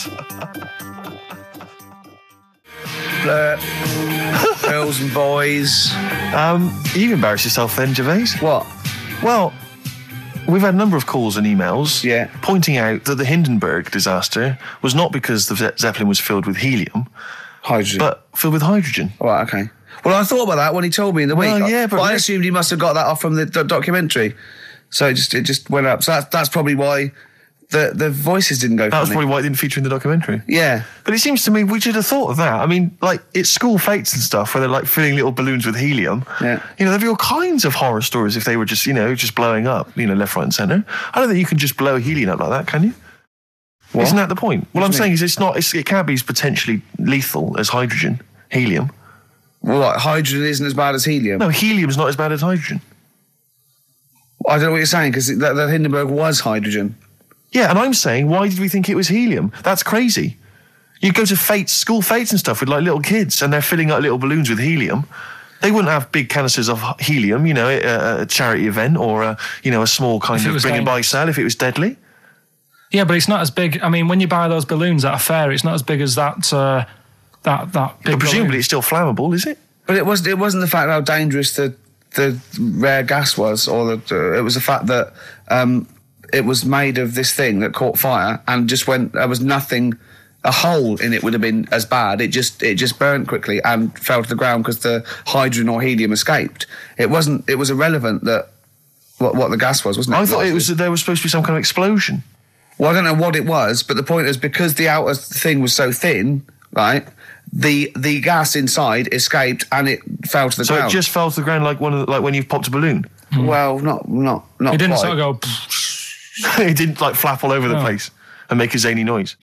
Flirt. Girls and boys. Um, you embarrassed yourself then, Gervais. What? Well, we've had a number of calls and emails Yeah. pointing out that the Hindenburg disaster was not because the Ze- Zeppelin was filled with helium, Hydrogen. but filled with hydrogen. All right, okay. Well, I thought about that when he told me in the week. Well, yeah, but I Rick- assumed he must have got that off from the do- documentary. So it just it just went up. So that's, that's probably why the the voices didn't go That was funny. probably why it didn't feature in the documentary. Yeah. But it seems to me we should have thought of that. I mean, like, it's school fates and stuff where they're like filling little balloons with helium. Yeah. You know, there'd be all kinds of horror stories if they were just, you know, just blowing up, you know, left, right, and centre. I don't think you can just blow helium up like that, can you? What? Isn't that the point? What, What I'm do you saying mean? is it's not. It's, it can be as potentially lethal as hydrogen, helium. Well, what, hydrogen isn't as bad as helium? No, helium's not as bad as hydrogen. I don't know what you're saying, because that, that Hindenburg was hydrogen. Yeah, and I'm saying, why did we think it was helium? That's crazy. You go to fates, school fates and stuff with like little kids, and they're filling up little balloons with helium. They wouldn't have big canisters of h- helium, you know, at a, a charity event or a, you know, a small kind If it of was bring and buy dangerous. sale if it was deadly. Yeah, but it's not as big. I mean, when you buy those balloons at a fair, it's not as big as that. Uh, that that big. But presumably balloon. it's still flammable, is it? But it was it wasn't the fact how dangerous the the rare gas was, or the, it was the fact that um, it was made of this thing that caught fire and just went. There was nothing. A hole in it would have been as bad. It just it just burnt quickly and fell to the ground because the hydrogen or helium escaped. It wasn't. It was irrelevant that what what the gas was, wasn't it? I thought it Largely? was that there was supposed to be some kind of explosion. Well, I don't know what it was, but the point is because the outer thing was so thin, right? The the gas inside escaped and it fell to the So ground. it just fell to the ground like one of the, like when you've popped a balloon. well, not not not. It didn't quite. sort of go. It didn't like flap all over the Oh. place and make a zany noise.